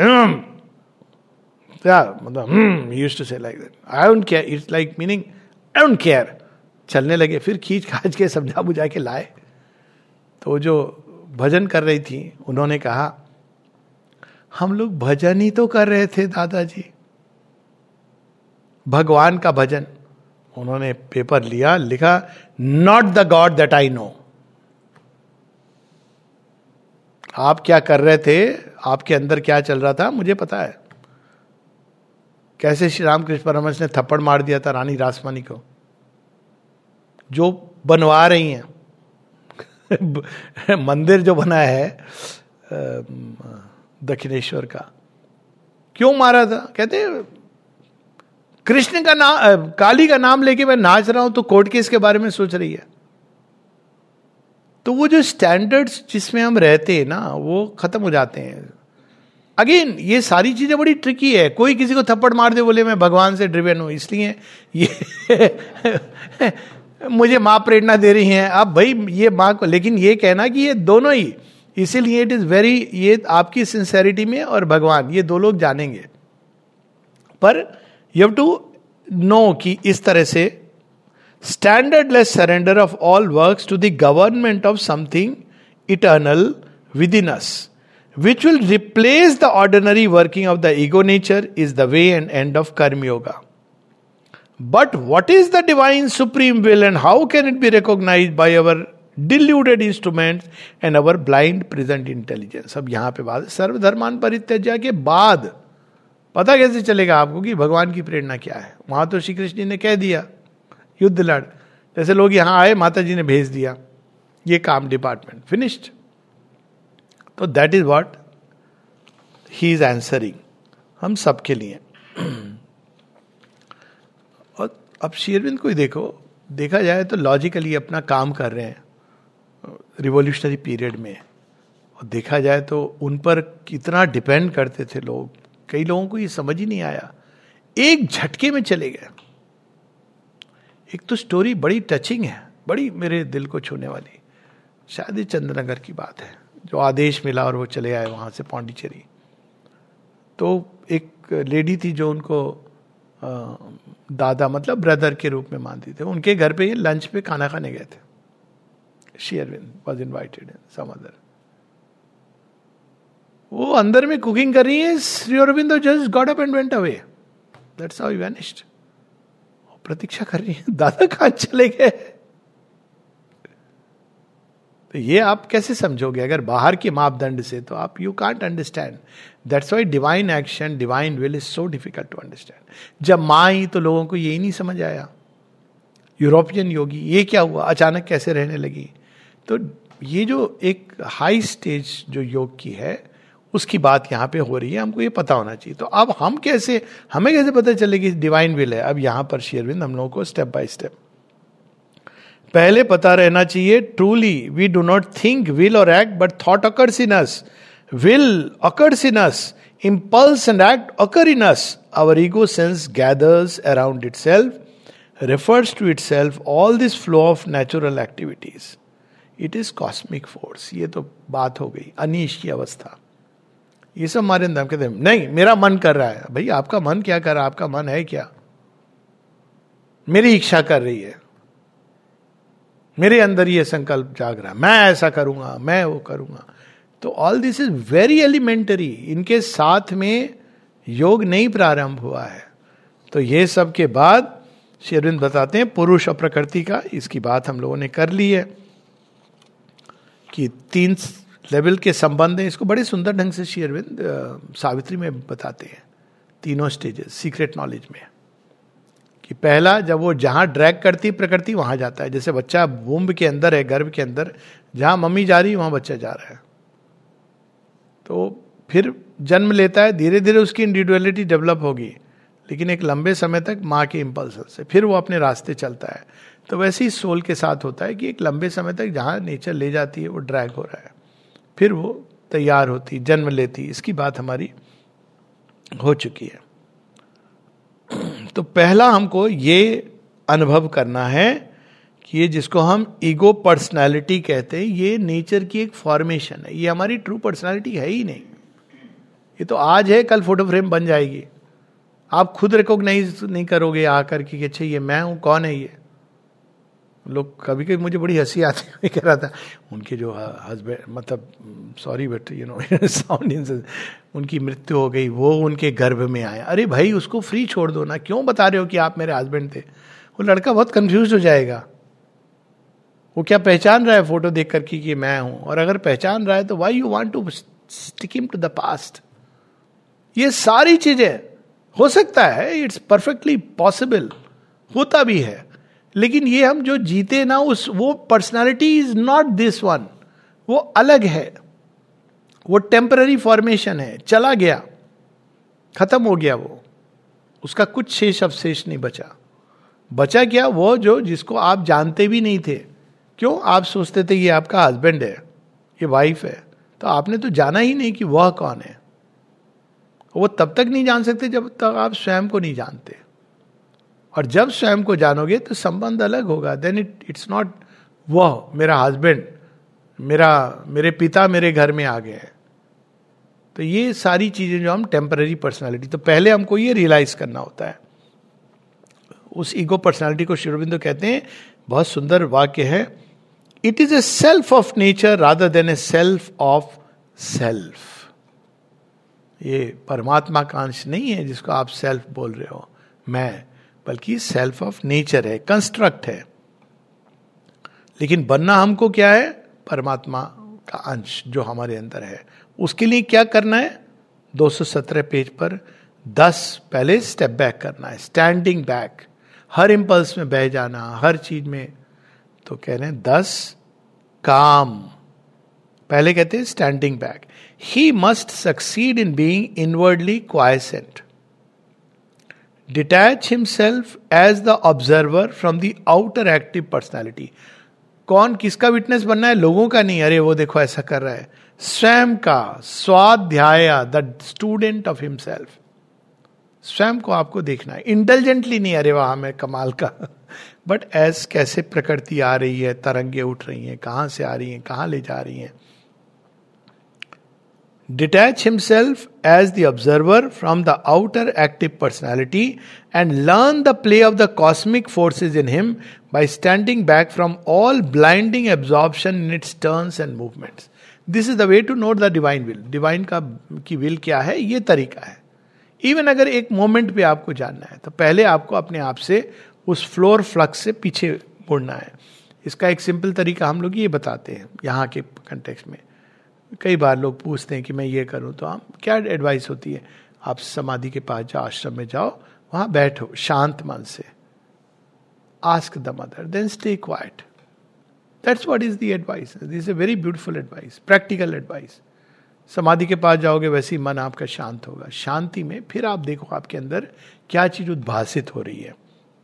क्या मतलब, used to say like that, I don't care, it's like meaning I don't care. चलने लगे. फिर खींच खाच के समझा बुझा के लाए. तो जो भजन कर रही थी, उन्होंने कहा, हम लोग भजन ही तो कर रहे थे दादाजी, भगवान का भजन. उन्होंने पेपर लिया, लिखा, not the God that I know. आप क्या कर रहे थे, आपके अंदर क्या चल रहा था, मुझे पता है. कैसे श्री रामकृष्ण परमहंस ने थप्पड़ मार दिया था रानी रासमणी को, जो बनवा रही हैं. मंदिर जो बना है दक्षिणेश्वर का, क्यों मारा था? कहते कृष्ण का नाम, काली का नाम लेके मैं नाच रहा हूं, तो कोर्ट केस के बारे में सोच रही है. तो वो जो स्टैंडर्ड्स जिसमें हम रहते हैं ना, वो खत्म हो जाते हैं. अगेन ये सारी चीजें बड़ी ट्रिकी है. कोई किसी को थप्पड़ मार दे, बोले मैं भगवान से ड्रिवन हूं, इसलिए ये मुझे माँ प्रेरणा दे रही हैं. अब भाई ये माँ को, लेकिन ये कहना कि ये दोनों ही, इसीलिए इट इज वेरी, ये आपकी सिंसेरिटी में और भगवान, ये दो लोग जानेंगे. पर यू हैव टू नो कि इस तरह से standardless surrender of all works to the government of something eternal within us, which will replace the ordinary working of the ego nature, is the way and end of karma yoga. But what is the divine supreme will and how can it be recognized by our deluded instruments and our blind present intelligence? अब यहां पे बात, सर्वधर्मान परित्यज्य के बाद पता कैसे चलेगा आपको कि भगवान की प्रेरणा क्या है? वहां तो श्री कृष्ण ने कह दिया, युद्ध लड़. जैसे लोग यहां आए, माता जी ने भेज दिया, ये काम डिपार्टमेंट फिनिश्ड. तो that is what he is answering हम सबके लिए. और अब श्री अरविंद को ही देखो, देखा जाए तो लॉजिकली अपना काम कर रहे हैं रिवॉल्यूशनरी पीरियड में, और देखा जाए तो उन पर कितना डिपेंड करते थे लोग. कई लोगों को ये समझ ही नहीं आया, एक झटके में चले गए. एक तो स्टोरी बड़ी टचिंग है, बड़ी मेरे दिल को छूने वाली. शायद ये चंद्रनगर की बात है, जो आदेश मिला और वो चले आए वहां से पौंडीचेरी. तो एक लेडी थी जो उनको दादा मतलब ब्रदर के रूप में मानती थे. उनके घर पे ये लंच पे खाना खाने गए थे. Shri Aurobindo was invited in some other. वो अंदर में कुकिंग कर रही है, Shri Aurobindo just got up and went away. That's how he vanished. प्रतीक्षा कर रही है, दादा कहां चले गए? तो ये आप कैसे समझोगे अगर बाहर के मापदंड से? तो आप you can't understand. That's why divine action, divine will is so difficult to understand. जब माँ आई तो लोगों को यही नहीं समझ आया. यूरोपियन योगी, ये क्या हुआ, अचानक कैसे रहने लगी? तो ये जो एक हाई स्टेज जो योग की है, उसकी बात यहाँ पे हो रही है. हमको ये पता होना चाहिए. तो अब हम कैसे, हमें कैसे पता चलेगी डिवाइन विल है? अब यहाँ पर श्री अरविंद हम लोगों को स्टेप बाय स्टेप पहले पता रहना चाहिए. Truly we do not think, will और act, but thought occurs in us, will occurs in us, impulse and act occur in us. Our ego sense gathers around itself, refers to itself, all this flow of natural activities. It is cosmic force. ये तो बात हो गई अनीश की अवस्था. ये सब हमारे अंदर कहते हैं नहीं मेरा मन कर रहा है. भाई आपका मन क्या कर रहा है? आपका मन है क्या? मेरी इच्छा कर रही है, मेरे अंदर ये संकल्प जाग रहा है, मैं ऐसा करूंगा, मैं वो करूंगा. तो all this is very elementary. इनके साथ में योग नहीं प्रारंभ हुआ है। तो ये सब के बाद श्री अरविंद बताते हैं पुरुष और प्रकृति का, इसकी बात हम लोगों ने कर ली है कि 3 लेवल के संबंध हैं। इसको बड़े सुंदर ढंग से श्री अरविंद सावित्री में बताते हैं, तीनों स्टेजेस सीक्रेट नॉलेज में। कि पहला, जब वो जहां ड्रैग करती प्रकृति वहां जाता है। जैसे बच्चा वुम्ब के अंदर है, गर्भ के अंदर, जहां मम्मी जा रही है वहां बच्चा जा रहा है। तो फिर जन्म लेता है, धीरे धीरे उसकी इंडिविजुअलिटी डेवलप होगी, लेकिन एक लंबे समय तक माँ के इम्पल्स से फिर वो अपने रास्ते चलता है। तो वैसे ही सोल के साथ होता है कि एक लंबे समय तक जहाँ नेचर ले जाती है वो ड्रैग हो रहा है, फिर वो तैयार होती, जन्म लेती। इसकी बात हमारी हो चुकी है। तो पहला हमको ये अनुभव करना है कि ये जिसको हम ईगो पर्सनालिटी कहते हैं, ये नेचर की एक फॉर्मेशन है। ये हमारी ट्रू पर्सनालिटी है ही नहीं। ये तो आज है, कल फोटो फ्रेम बन जाएगी। आप खुद रिकॉग्नाइज नहीं करोगे आकर कि अच्छा ये मैं हूं, कौन है ये। लोग कभी कभी मुझे बड़ी हंसी आती है, कह रहा था उनके जो हस्बैंड, मतलब sorry but you know sound, उनकी मृत्यु हो गई, वो उनके गर्भ में आए। अरे भाई उसको फ्री छोड़ दो ना, क्यों बता रहे हो कि आप मेरे हस्बैंड थे। वो लड़का बहुत कंफ्यूज हो जाएगा। वो क्या पहचान रहा है फोटो देख कर कि मैं हूं, और अगर पहचान रहा है तो why you want to stick him to the past. ये सारी चीजें हो सकता है, इट्स परफेक्टली पॉसिबल, होता भी है, लेकिन ये हम जो जीते ना, उस वो personality is not this one, वो अलग है, वो टेम्पररी फॉर्मेशन है, चला गया, खत्म हो गया वो, उसका कुछ शेष अवशेष नहीं बचा। बचा क्या, वो जो जिसको आप जानते भी नहीं थे। क्यों? आप सोचते थे ये आपका हस्बैंड है, ये वाइफ है, तो आपने तो जाना ही नहीं कि वह कौन है। वो तब तक नहीं जान सकते जब तक आप स्वयं को नहीं जानते, और जब स्वयं को जानोगे तो संबंध अलग होगा। देन इट्स नॉट वह मेरा हस्बैंड, मेरे पिता मेरे घर में आ गए हैं। तो ये सारी चीजें जो हम टेम्पररी पर्सनालिटी, तो पहले हमको ये रियलाइज करना होता है। उस ईगो पर्सनालिटी को श्री अरविंद कहते हैं, बहुत सुंदर वाक्य है, it is a self of nature rather than a self of self. ये परमात्मा का अंश नहीं है जिसको आप सेल्फ बोल रहे हो, मैं, बल्कि सेल्फ ऑफ नेचर है, कंस्ट्रक्ट है। लेकिन बनना हमको क्या है? परमात्मा का अंश जो हमारे अंदर है। उसके लिए क्या करना है? 217 पेज पर 10 पहले स्टेप बैक करना है, स्टैंडिंग बैक, हर इंपल्स में बह जाना, हर चीज में। तो कह रहे हैं 10 काम, पहले कहते हैं standing back. He must succeed in being inwardly quiescent, detach himself as the observer from the outer active personality. कौन, किसका विटनेस बनना है? लोगों का नहीं, अरे वो देखो ऐसा कर रहा है, स्वयं का स्वाध्याय, द स्टूडेंट ऑफ हिमसेल्फ। स्वयं को आपको देखना है, इंटेलिजेंटली नहीं, अरे वहां मैं कमाल का, बट एज कैसे प्रकृति आ रही है, तरंगे उठ रही हैं, कहां से आ रही हैं, कहां ले जा रही हैं। Detach himself as the observer from the outer active personality and learn the play of the cosmic forces in him by standing back from all blinding absorption in its turns and movements. This is the way to note the divine will. Divine की will क्या है, ये तरीका है। Even अगर एक moment पे आपको जानना है तो पहले आपको अपने आप से उस फ्लोर फ्लक्स से पीछे मुड़ना है। इसका एक सिंपल तरीका हम लोग ये बताते हैं यहाँ के कंटेक्स्ट में। कई बार लोग पूछते हैं कि मैं ये करूं, तो हम क्या एडवाइस होती है? आप समाधि के पास जाओ, आश्रम में जाओ, वहां बैठो शांत मन से, ask the Mother, then stay quiet. That's what is the advice. This is a very beautiful advice, practical advice. समाधि के पास जाओगे वैसे ही मन आपका शांत होगा। शांति में फिर आप देखो आपके अंदर क्या चीज उद्भासित हो रही है।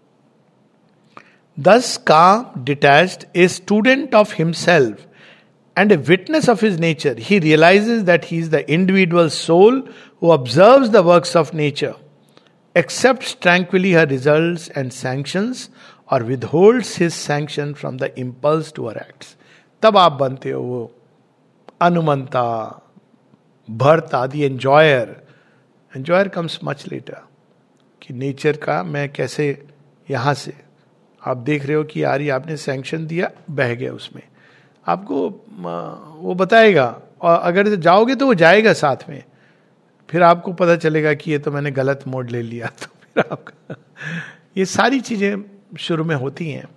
Thus calm, detached, a student of himself and a witness of his nature, he realizes that he is the individual soul who observes the works of nature, accepts tranquilly her results and sanctions, or withholds his sanction from the impulse to her acts. तब आप बनते हो वो अनुमंता, भर्ता, the enjoyer. Enjoyer comes much later, कि nature का मैं कैसे, यहां से आप देख रहे हो कि यार ये आपने सैंक्शन दिया, बह गया उसमें, आपको वो बताएगा, और अगर जाओगे तो वो जाएगा साथ में। फिर आपको पता चलेगा कि ये तो मैंने गलत मोड ले लिया, तो फिर आपका ये सारी चीजें शुरू में होती हैं.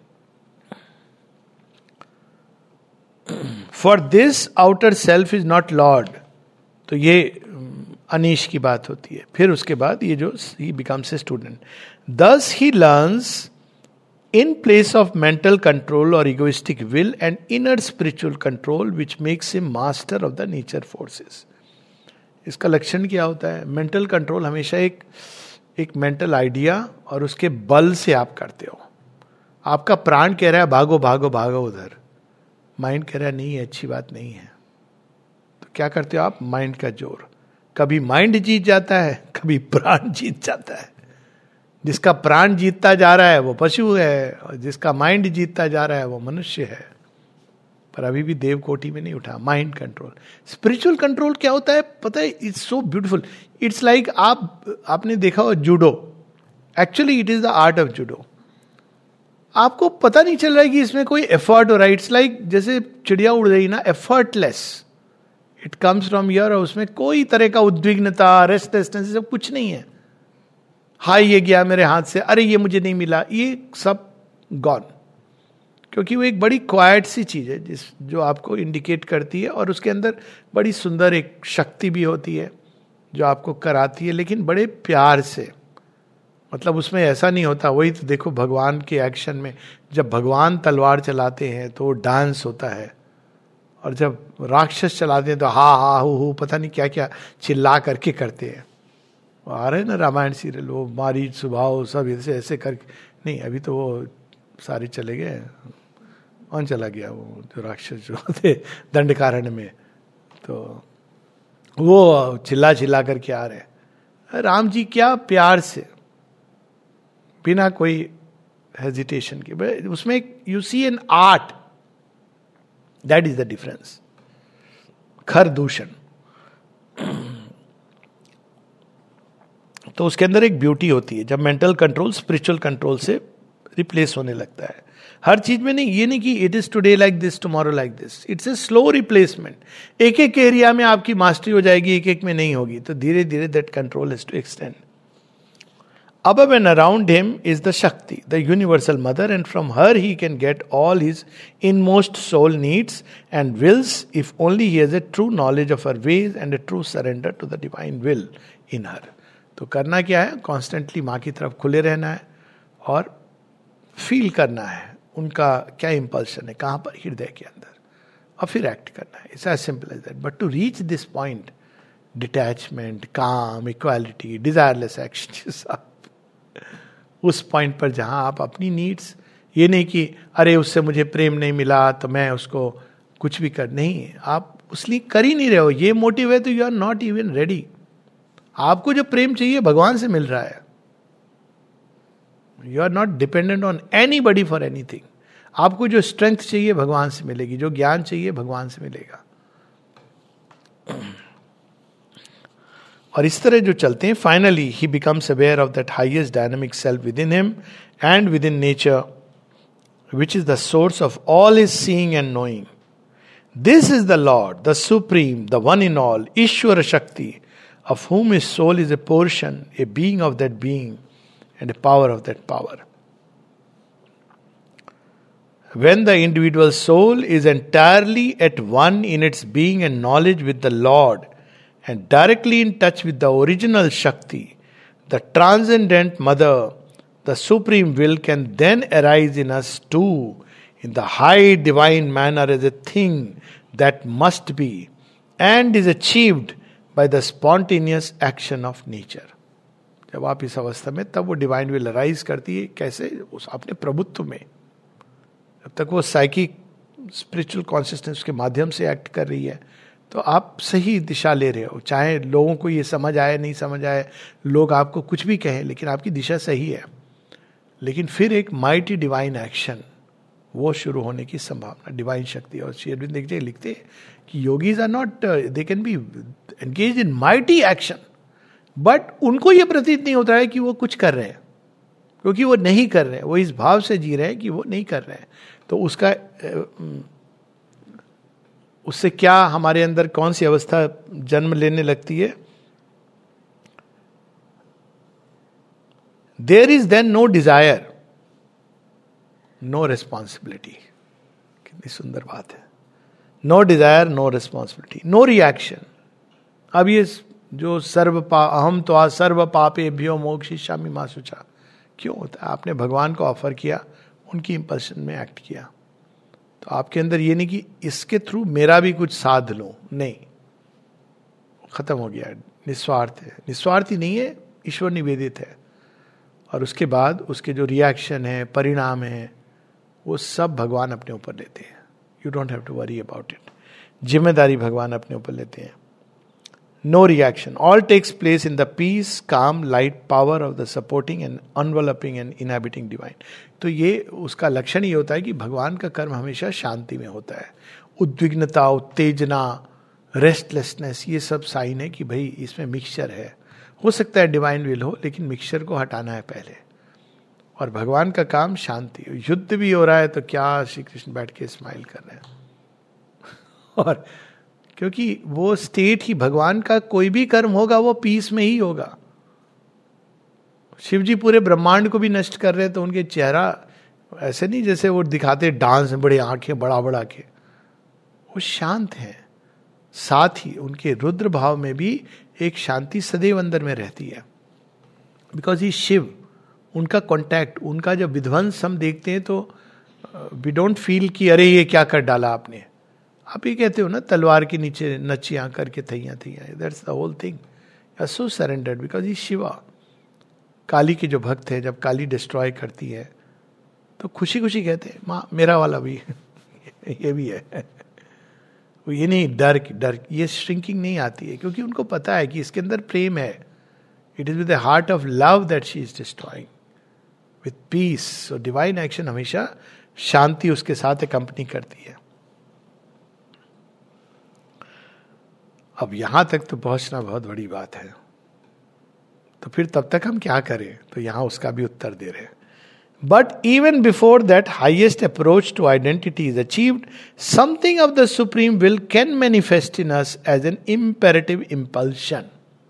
For this outer self is not Lord. तो ये अनीश की बात होती है. फिर उसके बाद ये जो ही becomes a student, thus he learns in place of mental control or egoistic will and inner spiritual control which makes him master of the nature forces. इसका लक्षण क्या होता है? मेंटल कंट्रोल हमेशा एक मेंटल आइडिया और उसके बल से आप करते हो. आपका प्राण कह रहा है भागो भागो भागो उधर, माइंड कह रहा है नहीं, अच्छी बात नहीं है. तो क्या करते हो आप? माइंड का जोर. कभी माइंड जीत जाता है, कभी प्राण जीत जाता है. जिसका प्राण जीतता जा रहा है वो पशु है, और जिसका माइंड जीतता जा रहा है वो मनुष्य है. पर अभी भी देव कोटि में नहीं उठा. Mind control. स्पिरिचुअल कंट्रोल क्या होता है पता है? It's so beautiful. It's like आपने देखा हो judo. Actually it is the art of judo. आपको पता नहीं चल रहा है कि इसमें कोई एफर्ट हो रहा है. इट्स लाइक जैसे चिड़िया उड़ रही ना, effortless. It comes from here, और उसमें कोई तरह का उद्विग्नता, रेस्टलेसनेस, सब कुछ नहीं है. हाय ये गया मेरे हाथ से, अरे ये मुझे नहीं मिला, ये सब गॉन. क्योंकि वो एक बड़ी क्वाइट सी चीज है जो आपको इंडिकेट करती है, और उसके अंदर बड़ी सुंदर एक शक्ति भी होती है जो आपको कराती है, लेकिन बड़े प्यार से. मतलब उसमें ऐसा नहीं होता. वही तो देखो भगवान के एक्शन में, जब भगवान तलवार चलाते हैं तो वो डांस होता है, और जब राक्षस चलाते हैं तो हा हा हु पता नहीं क्या क्या चिल्ला करके करते हैं. आ रहे ना रामायण सीरियल, वो मारीच स्वभाव सब ऐसे ऐसे करके. नहीं, अभी तो वो सारे चले गए. कौन चला गया? वो जो राक्षस जो थे दंडकारण्य में, तो वो चिल्ला चिल्ला करके आ रहे हैं. राम जी क्या प्यार से, बिना कोई हेजिटेशन के. उसमें you see an art. That is the difference. Khar Dushan. तो उसके अंदर एक ब्यूटी होती है जब मेंटल कंट्रोल स्पिरिचुअल कंट्रोल से रिप्लेस होने लगता है. हर चीज में नहीं, ये नहीं कि it is today like this tomorrow like this. It's a slow replacement. एक एक एरिया में आपकी मास्टरी हो जाएगी, एक एक में नहीं होगी. तो धीरे धीरे that control has to extend. Above and around him is the Shakti, the universal mother, and from her he can get all his inmost soul needs and wills if only he has a true knowledge of her ways and a true surrender to the divine will in her. तो करना क्या है? Constantly माँ की तरफ खुले रहना है और फील करना है उनका क्या इंपल्शन है, कहाँ पर हृदय के अंदर, और फिर एक्ट करना है. It's as simple as that. But to reach this point, detachment, calm, equality, desireless action, उस पॉइंट पर जहां आप अपनी नीड्स, ये नहीं कि अरे उससे मुझे प्रेम नहीं मिला तो मैं उसको कुछ भी कर, नहीं, आप उसलिए कर ही नहीं रहे हो. ये मोटिव है तो you are not even ready. आपको जो प्रेम चाहिए भगवान से मिल रहा है. You are not dependent on anybody for anything. आपको जो स्ट्रेंथ चाहिए भगवान से मिलेगी, जो ज्ञान चाहिए भगवान से मिलेगा. और इस तरह जो चलते हैं, finally he becomes aware of that highest dynamic self within him and within nature, which is the source of all his seeing and knowing. This is the Lord, the supreme, the one in all, ईश्वर शक्ति, of whom his soul is a portion, a being of that being, and a power of that power. When the individual soul is entirely at one in its being and knowledge with the Lord, and directly in touch with the original Shakti, the transcendent Mother, the supreme will can then arise in us too, in the high divine manner as a thing that must be, and is achieved by the spontaneous action of nature. जब आप इस अवस्था में, तब वो divine will arise करती है. कैसे? उस अपने प्रभुत्व में. जब तक वो साइकिक स्पिरिचुअल कॉन्शियसनेस के माध्यम से एक्ट कर रही है, तो आप सही दिशा ले रहे हो. चाहे लोगों को ये समझ आए नहीं समझ आए, लोग आपको कुछ भी कहें, लेकिन आपकी दिशा सही है. लेकिन फिर एक माइटी डिवाइन एक्शन वो शुरू होने की संभावना, डिवाइन शक्ति. और श्री अरविंद देखिए लिखते हैं कि yogis are not, they can be engage in mighty action, but उनको यह प्रतीत नहीं होता है कि वो कुछ कर रहे हैं, क्योंकि वो नहीं कर रहे हैं. वो इस भाव से जी रहे हैं कि वो नहीं कर रहे हैं. तो उसका उससे क्या हमारे अंदर कौन सी अवस्था जन्म लेने लगती है? There is then no desire, no responsibility. कितनी सुंदर बात है. No desire, no responsibility, no reaction. अब ये जो अहम तो सर्व पापेभ्यो मोक्षयिष्यामि मा शुचा क्यों होता है? आपने भगवान को ऑफर किया, उनकी इंपल्शन में एक्ट किया. तो आपके अंदर ये नहीं कि इसके थ्रू मेरा भी कुछ साध लो, नहीं, खत्म हो गया. निस्वार्थ है, निस्वार्थी नहीं है, ईश्वर निवेदित है. और उसके बाद उसके जो रिएक्शन है, परिणाम है, वो सब भगवान अपने ऊपर लेते हैं. You don't have to worry about it. जिम्मेदारी भगवान अपने ऊपर लेते हैं. No reaction, all takes place in the peace, calm, light, power of the supporting and enveloping and inhabiting divine. तो ये उसका लक्षण ये होता है कि भगवान का कर्म हमेशा शांति में होता है. उद्विग्नता, उत्तेजना, रेस्टलेसनेस, ये सब साइन है कि भाई इसमें मिक्सचर है. हो सकता है डिवाइन विल हो, लेकिन मिक्सचर को हटाना है पहले. और भगवान का काम शांति. युद्ध भी हो रहा है तो क्या श्री कृष्ण बैठ के स्माइल कर रहे हैं. और क्योंकि वो स्टेट ही, भगवान का कोई भी कर्म होगा वो पीस में ही होगा. शिव जी पूरे ब्रह्मांड को भी नष्ट कर रहे हैं तो उनके चेहरा ऐसे नहीं जैसे वो दिखाते डांस में, बड़े आंखें बड़ा बड़ा के. वो शांत हैं. साथ ही उनके रुद्र भाव में भी एक शांति सदैव अंदर में रहती है. बिकॉज ही शिव, उनका कॉन्टैक्ट, उनका जब विध्वंस हम देखते हैं तो वी डोंट फील कि अरे ये क्या कर डाला आपने. आप ये कहते हो ना, तलवार के नीचे नचियां करके थैया थैया, that's the whole thing. You are so surrendered because he Shiva. Kali के जो भक्त हैं, जब काली डिस्ट्रॉय करती है तो खुशी खुशी कहते हैं माँ मेरा वाला भी ये भी है. वो ये नहीं डर, ये श्रिंकिंग नहीं आती है, क्योंकि उनको पता है कि इसके अंदर प्रेम है. It is with the heart of love that she is destroying with peace. So divine action हमेशा शांति उसके साथ कंपनी करती है. अब यहां तक तो पहुंचना बहुत बड़ी बात है. तो फिर तब तक हम क्या करें? तो यहां उसका भी उत्तर दे रहे हैं. But even before that highest approach to identity is achieved, something of the supreme will can manifest in us as an imperative impulsion.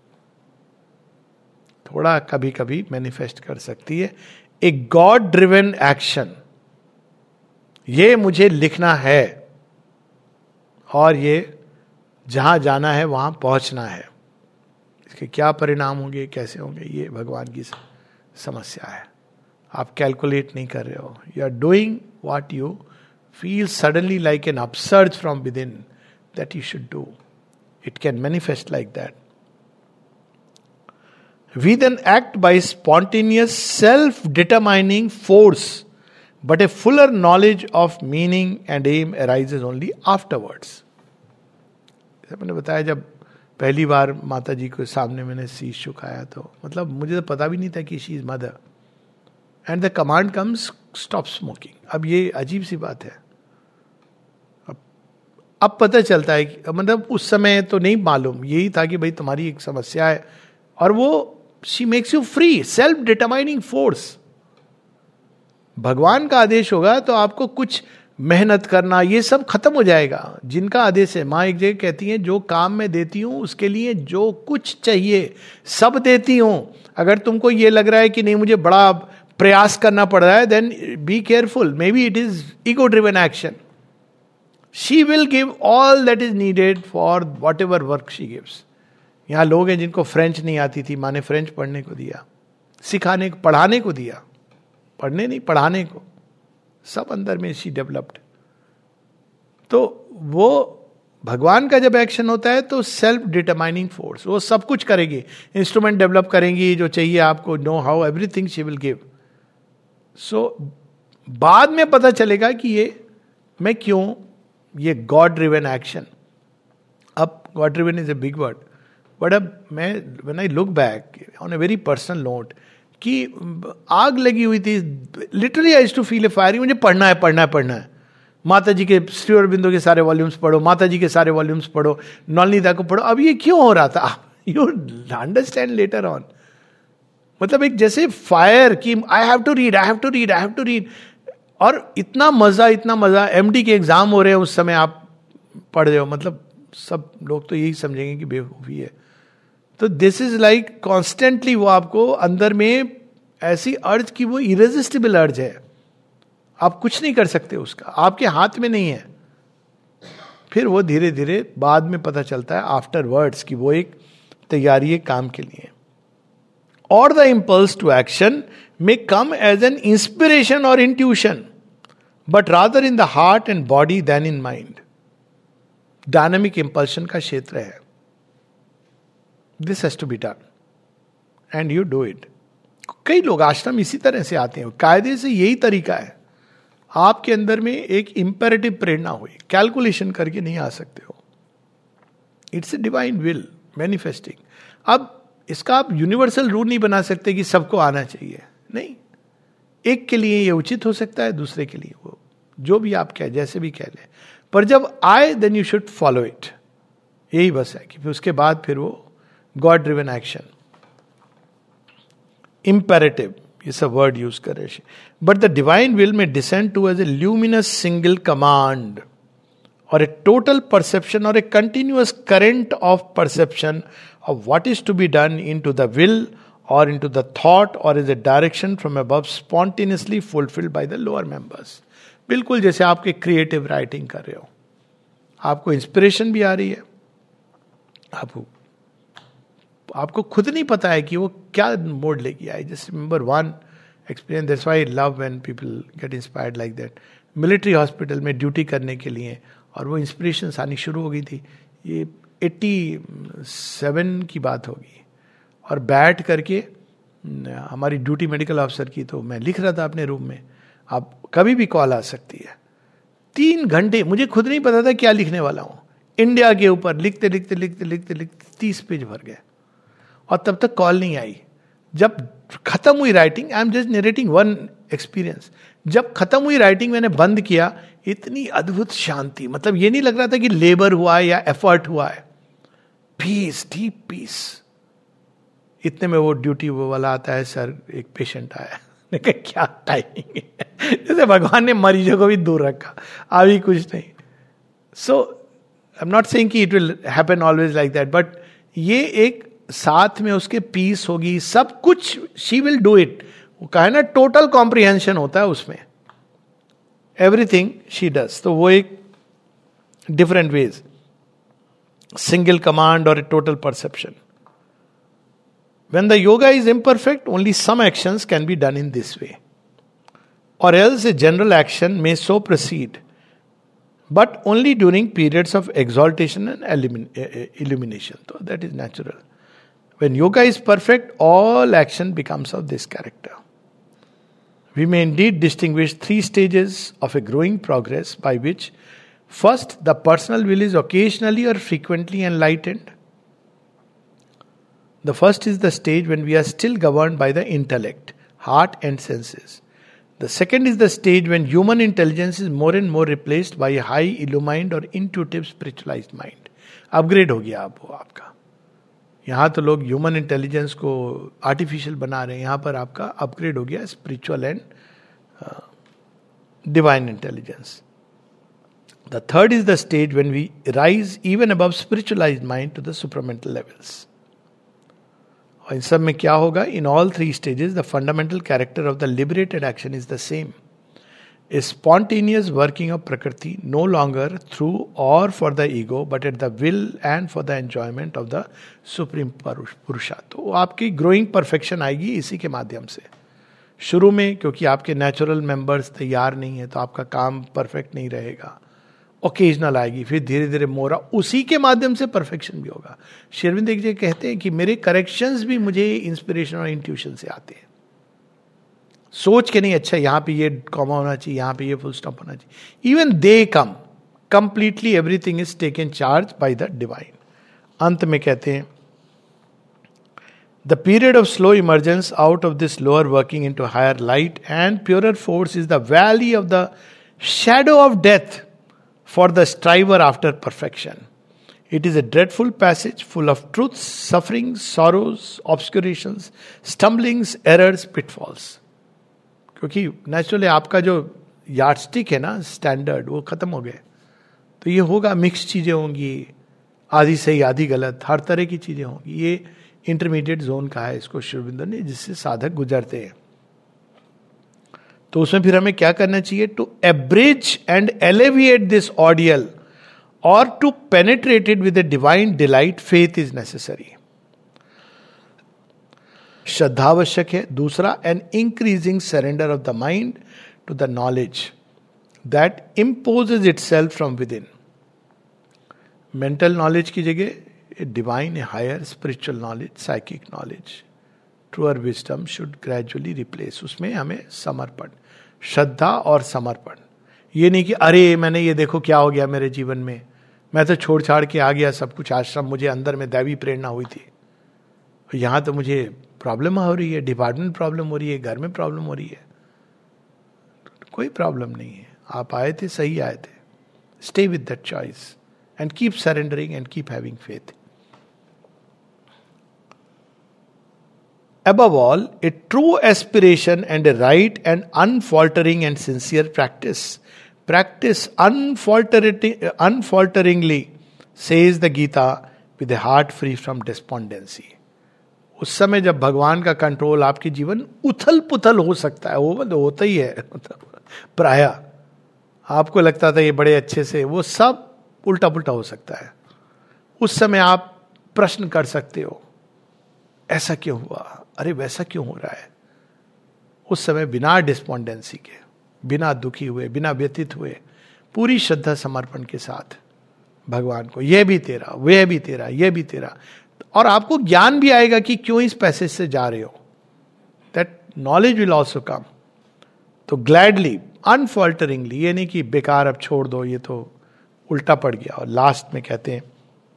थोड़ा कभी कभी मैनिफेस्ट कर सकती है. ए गॉड ड्रिवन एक्शन, ये मुझे लिखना है और ये जहां जाना है वहां पहुंचना है. इसके क्या परिणाम होंगे, कैसे होंगे, ये भगवान की समस्या है. आप कैलकुलेट नहीं कर रहे हो. You are doing what you feel suddenly like an upsurge from within that you should do. It can manifest like that. We then act by spontaneous self-determining force, but a fuller knowledge of meaning and aim arises only afterwards. जैसे मैंने बताया, जब पहली बार माता जी के सामने मैंने शीश झुकाया तो मतलब मुझे तो पता भी नहीं था कि she is Mother. And the command comes stop smoking. अब ये अजीब सी बात है. अब पता चलता है कि मतलब उस समय तो नहीं मालूम, यही था कि भाई तुम्हारी एक समस्या है. और वो she makes you free, self determining force. भगवान का आदेश होगा तो आपको कुछ मेहनत करना ये सब खत्म हो जाएगा. जिनका आदेश है, माँ एक जगह कहती हैं, जो काम मैं देती हूं उसके लिए जो कुछ चाहिए सब देती हूं. अगर तुमको ये लग रहा है कि नहीं मुझे बड़ा प्रयास करना पड़ रहा है, then be careful, maybe it is ego driven action. She will give all that is needed for whatever work she gives. यहां लोग हैं जिनको फ्रेंच नहीं आती थी, माँ ने फ्रेंच पढ़ने को दिया, सिखाने को, पढ़ाने को दिया. पढ़ने नहीं, पढ़ाने को, सब अंदर में शी डेवलप्ड. तो वो भगवान का जब एक्शन होता है तो सेल्फ डिटरमाइनिंग फोर्स, वो सब कुछ करेगी. इंस्ट्रूमेंट डेवलप करेंगी, जो चाहिए आपको, know how, everything she will give. So बाद में पता चलेगा कि ये मैं क्यों, ये गॉड ड्रिवन एक्शन. अब God driven is a big word, but अब मैं when I look back on a very personal note, कि आग लगी हुई थी, literally I used to feel a fire. मुझे पढ़ना है, पढ़ना है, पढ़ना है. माता जी के, श्री अरविंदो के सारे वॉल्यूम्स पढ़ो, माता जी के सारे वॉल्यूम्स पढ़ो, नौलनीता को पढ़ो. अब ये क्यों हो रहा था? You understand later on. मतलब एक जैसे फायर कि I have to read, I have to read, I have to read. और इतना मजा. एमडी के एग्जाम हो रहे हैं उस समय आप पढ़ रहे हो. मतलब सब लोग तो यही समझेंगे कि बेवकूफी है. तो दिस इज लाइक कॉन्स्टेंटली वो आपको अंदर में ऐसी अर्ज की वो इरेजिस्टिबल अर्ज है, आप कुछ नहीं कर सकते, उसका आपके हाथ में नहीं है। फिर वो धीरे धीरे बाद में पता चलता है आफ्टर वर्ड्स कि वो एक तैयारी है काम के लिए। और the impulse to action may come as an inspiration और intuition, but rather in the heart and body than in mind. Dynamic impulsion का क्षेत्र है। This has to be done and you do it. कई लोग आश्रम इसी तरह से आते हैं, कायदे से यही तरीका है। आपके अंदर में एक इंपेरेटिव प्रेरणा हुई, कैलकुलेशन करके नहीं आ सकते हो। It's a divine will manifesting. अब इसका आप यूनिवर्सल रूल नहीं बना सकते कि सबको आना चाहिए, नहीं। एक के लिए ये उचित हो सकता है, दूसरे के लिए वो जो भी आप कहें, जैसे भी कह लें, पर जब आए then you should follow it. यही बस है कि फिर उसके बाद फिर वो God driven action, imperative is a word used कर रहे, but the divine will may descend to as a luminous single command or a total perception or a continuous current of perception of what is to be done into the will or into the thought or as a direction from above spontaneously fulfilled by the lower members। बिल्कुल जैसे आपके creative writing कर रहे हो, आपको inspiration भी आ रही है, आपको खुद नहीं पता है कि वो क्या मोड लेके आए। Just remember one experience, that's why I love when people get inspired like that. Military hospital में ड्यूटी करने के लिए, और वो इंस्पिरेशन आनी शुरू हो गई थी। ये 87 की बात होगी, और बैठ करके हमारी ड्यूटी मेडिकल ऑफिसर की, तो मैं लिख रहा था अपने रूम में। आप कभी भी कॉल आ सकती है। 3 घंटे मुझे खुद नहीं पता था क्या लिखने वाला हूँ। इंडिया के ऊपर लिखते लिखते लिखते लिखते लिखते 30 पेज भर गए, और तब तक कॉल नहीं आई। जब खत्म हुई writing, I am just narrating one experience, जब खत्म हुई राइटिंग मैंने बंद किया, इतनी अद्भुत शांति। मतलब ये नहीं लग रहा था कि लेबर हुआ है या एफर्ट हुआ है, पीस, डीप पीस। इतने में वो ड्यूटी वो वाला आता है, सर एक पेशेंट आया। मैंने कहा क्या टाइमिंग है, जैसे भगवान ने मरीजों को भी दूर रखा, अभी कुछ नहीं। So I am not saying कि it will happen always like that, but ये एक साथ में उसके पीस होगी, सब कुछ शी विल डू इट। वो कहा है ना, टोटल कॉम्प्रिहेंशन होता है उसमें, एवरीथिंग शी डज। तो वो एक different ways, single command or a total perception. When the yoga is imperfect, only some actions can be done in this way, or else a general action may so proceed, but only during periods of exaltation and illumination. तो that is natural. When yoga is perfect, all action becomes of this character. We may indeed distinguish 3 stages of a growing progress, by which first the personal will is occasionally or frequently enlightened. The first is the stage when we are still governed by the intellect, heart and senses. The second is the stage when human intelligence is more and more replaced by a high illumined or intuitive spiritualized mind. Upgrade हो गया अब वो आपका। यहाँ तो लोग human intelligence को artificial बना रहे हैं, यहाँ पर आपका अपग्रेड हो गया spiritual and divine intelligence. The third is the stage when we rise even above spiritualized mind to the supermental levels. और इन सब में क्या होगा? In all 3 stages the fundamental character of the liberated action is the same, a spontaneous working of Prakriti, no longer through or for the ego, but at the will and for the enjoyment of the Supreme Purusha। तो आपकी growing perfection आएगी इसी के माध्यम से। शुरू में क्योंकि आपके नेचुरल मेंबर्स तैयार नहीं है, तो आपका काम परफेक्ट नहीं रहेगा, ओकेजनल आएगी, फिर धीरे धीरे मोरा, उसी के माध्यम से परफेक्शन भी होगा। श्री अरविंद जी कहते हैं कि मेरे करेक्शंस भी मुझे इंस्पिरेशन और इंट्यूशन से आते हैं। सोच के नहीं, अच्छा यहां पे ये कॉमा होना चाहिए, यहां पे ये फुल स्टॉप होना चाहिए, even they come completely, everything is taken charge by the divine. अंत में कहते हैं the period of slow emergence out of this lower working into higher light and purer force is the valley of the shadow of death for the striver after perfection. It is a dreadful passage full of truths, sufferings, sorrows, obscurations, stumblings, errors, pitfalls। क्योंकि naturally आपका जो yardstick है ना, standard, वो खत्म हो गए, तो ये होगा, मिक्स चीजें होंगी, आधी सही आधी गलत, हर तरह की चीजें होंगी। ये इंटरमीडिएट जोन का है, इसको श्री अरविंद ने, जिससे साधक गुजरते हैं। तो उसमें फिर हमें क्या करना चाहिए? To abridge and alleviate this ordeal और to penetrate it with a divine delight, faith is necessary. श्रद्धा आवश्यक है. दूसरा, an increasing surrender of the mind to the knowledge that imposes itself from within. Mental knowledge की जगह divine, higher spiritual knowledge, psychic knowledge, truer wisdom should gradually replace. उसमें हमें समर्पण, श्रद्धा और समर्पण. ये नहीं कि अरे मैंने ये देखो क्या हो गया मेरे जीवन में, मैं तो छोड़ छाड़ के आ गया सब कुछ आश्रम, मुझे अंदर में दैवी प्रेरणा हुई थी, यहां तो मुझे प्रॉब्लम हो रही है, डिपार्टमेंट प्रॉब्लम हो रही है, घर में प्रॉब्लम हो रही है. कोई प्रॉब्लम नहीं है, आप आए थे, सही आए थे. Stay with that choice and keep surrendering and keep having faith. Above all, a true aspiration and a right and unfaltering and sincere practice. Practice unfalteringly, says the Gita, with a heart free from despondency. उस समय जब भगवान का control, आपके जीवन उथल पुथल हो सकता है, वो मतलब होता ही है प्राय. आपको लगता था ये बड़े अच्छे से, वो सब उल्टा पुल्टा हो सकता है. उस समय आप प्रश्न कर सकते हो, ऐसा क्यों हुआ, अरे वैसा क्यों हो रहा है. उस समय बिना डिस्पोंडेंसी के, बिना दुखी हुए, बिना व्यतीत हुए, पूरी श्रद्धा समर्पण के साथ भगवान को, यह भी तेरा, वह भी तेरा, यह भी तेरा. और आपको ज्ञान भी आएगा कि क्यों इस पैसेज से जा रहे हो. That knowledge will also come. तो ग्लैडली, अनफॉल्टरिंगली, ये नहीं कि बेकार अब छोड़ दो, ये तो उल्टा पड़ गया. और लास्ट में कहते हैं,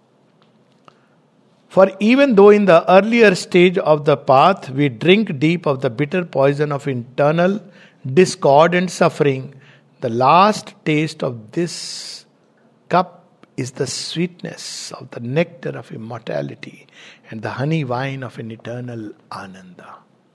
for even though in the earlier stage of the path we drink deep of the bitter poison of internal discord and suffering, the last taste of this cup is the sweetness of the nectar of immortality and the honey wine of an eternal ananda.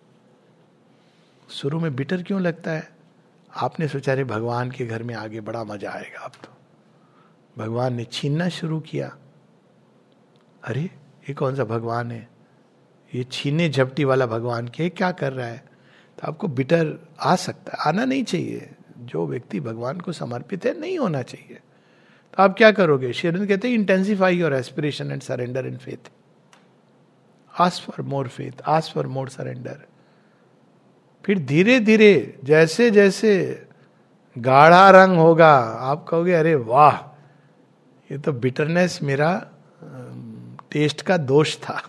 शुरू में bitter क्यों लगता है? आपने सोचा रे भगवान के घर में आगे बड़ा मजा आएगा. अब तो भगवान ने छीनना शुरू किया. अरे ये कौन सा भगवान है, ये छीने झपटी वाला भगवान के क्या कर रहा है? तो आपको बिटर आ सकता है, आना नहीं चाहिए. जो व्यक्ति भगवान को समर्पित है, नहीं होना चाहिए. तो आप क्या करोगे? श्री अरविंद कहते हैं, intensify your aspiration and surrender in faith. Ask for more faith, ask for more surrender. फिर धीरे धीरे जैसे जैसे गाढ़ा रंग होगा, आप कहोगे अरे वाह, ये तो बिटरनेस मेरा टेस्ट का दोष था.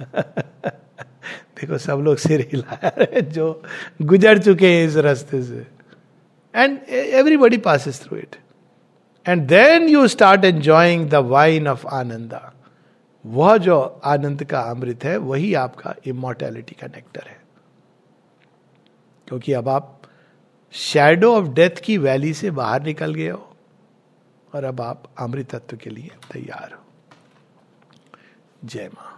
देखो सब लोग सिर हिला रहे जो गुजर चुके हैं इस रास्ते से. And everybody passes through it. And then you start enjoying the wine of ananda. वह जो आनंद का अमृत है, वही आपका इमॉर्टैलिटी का नेक्टर है. क्योंकि अब आप शैडो ऑफ डेथ की वैली से बाहर निकल गए हो और अब आप अमृतत्व के लिए तैयार हो. जय मां.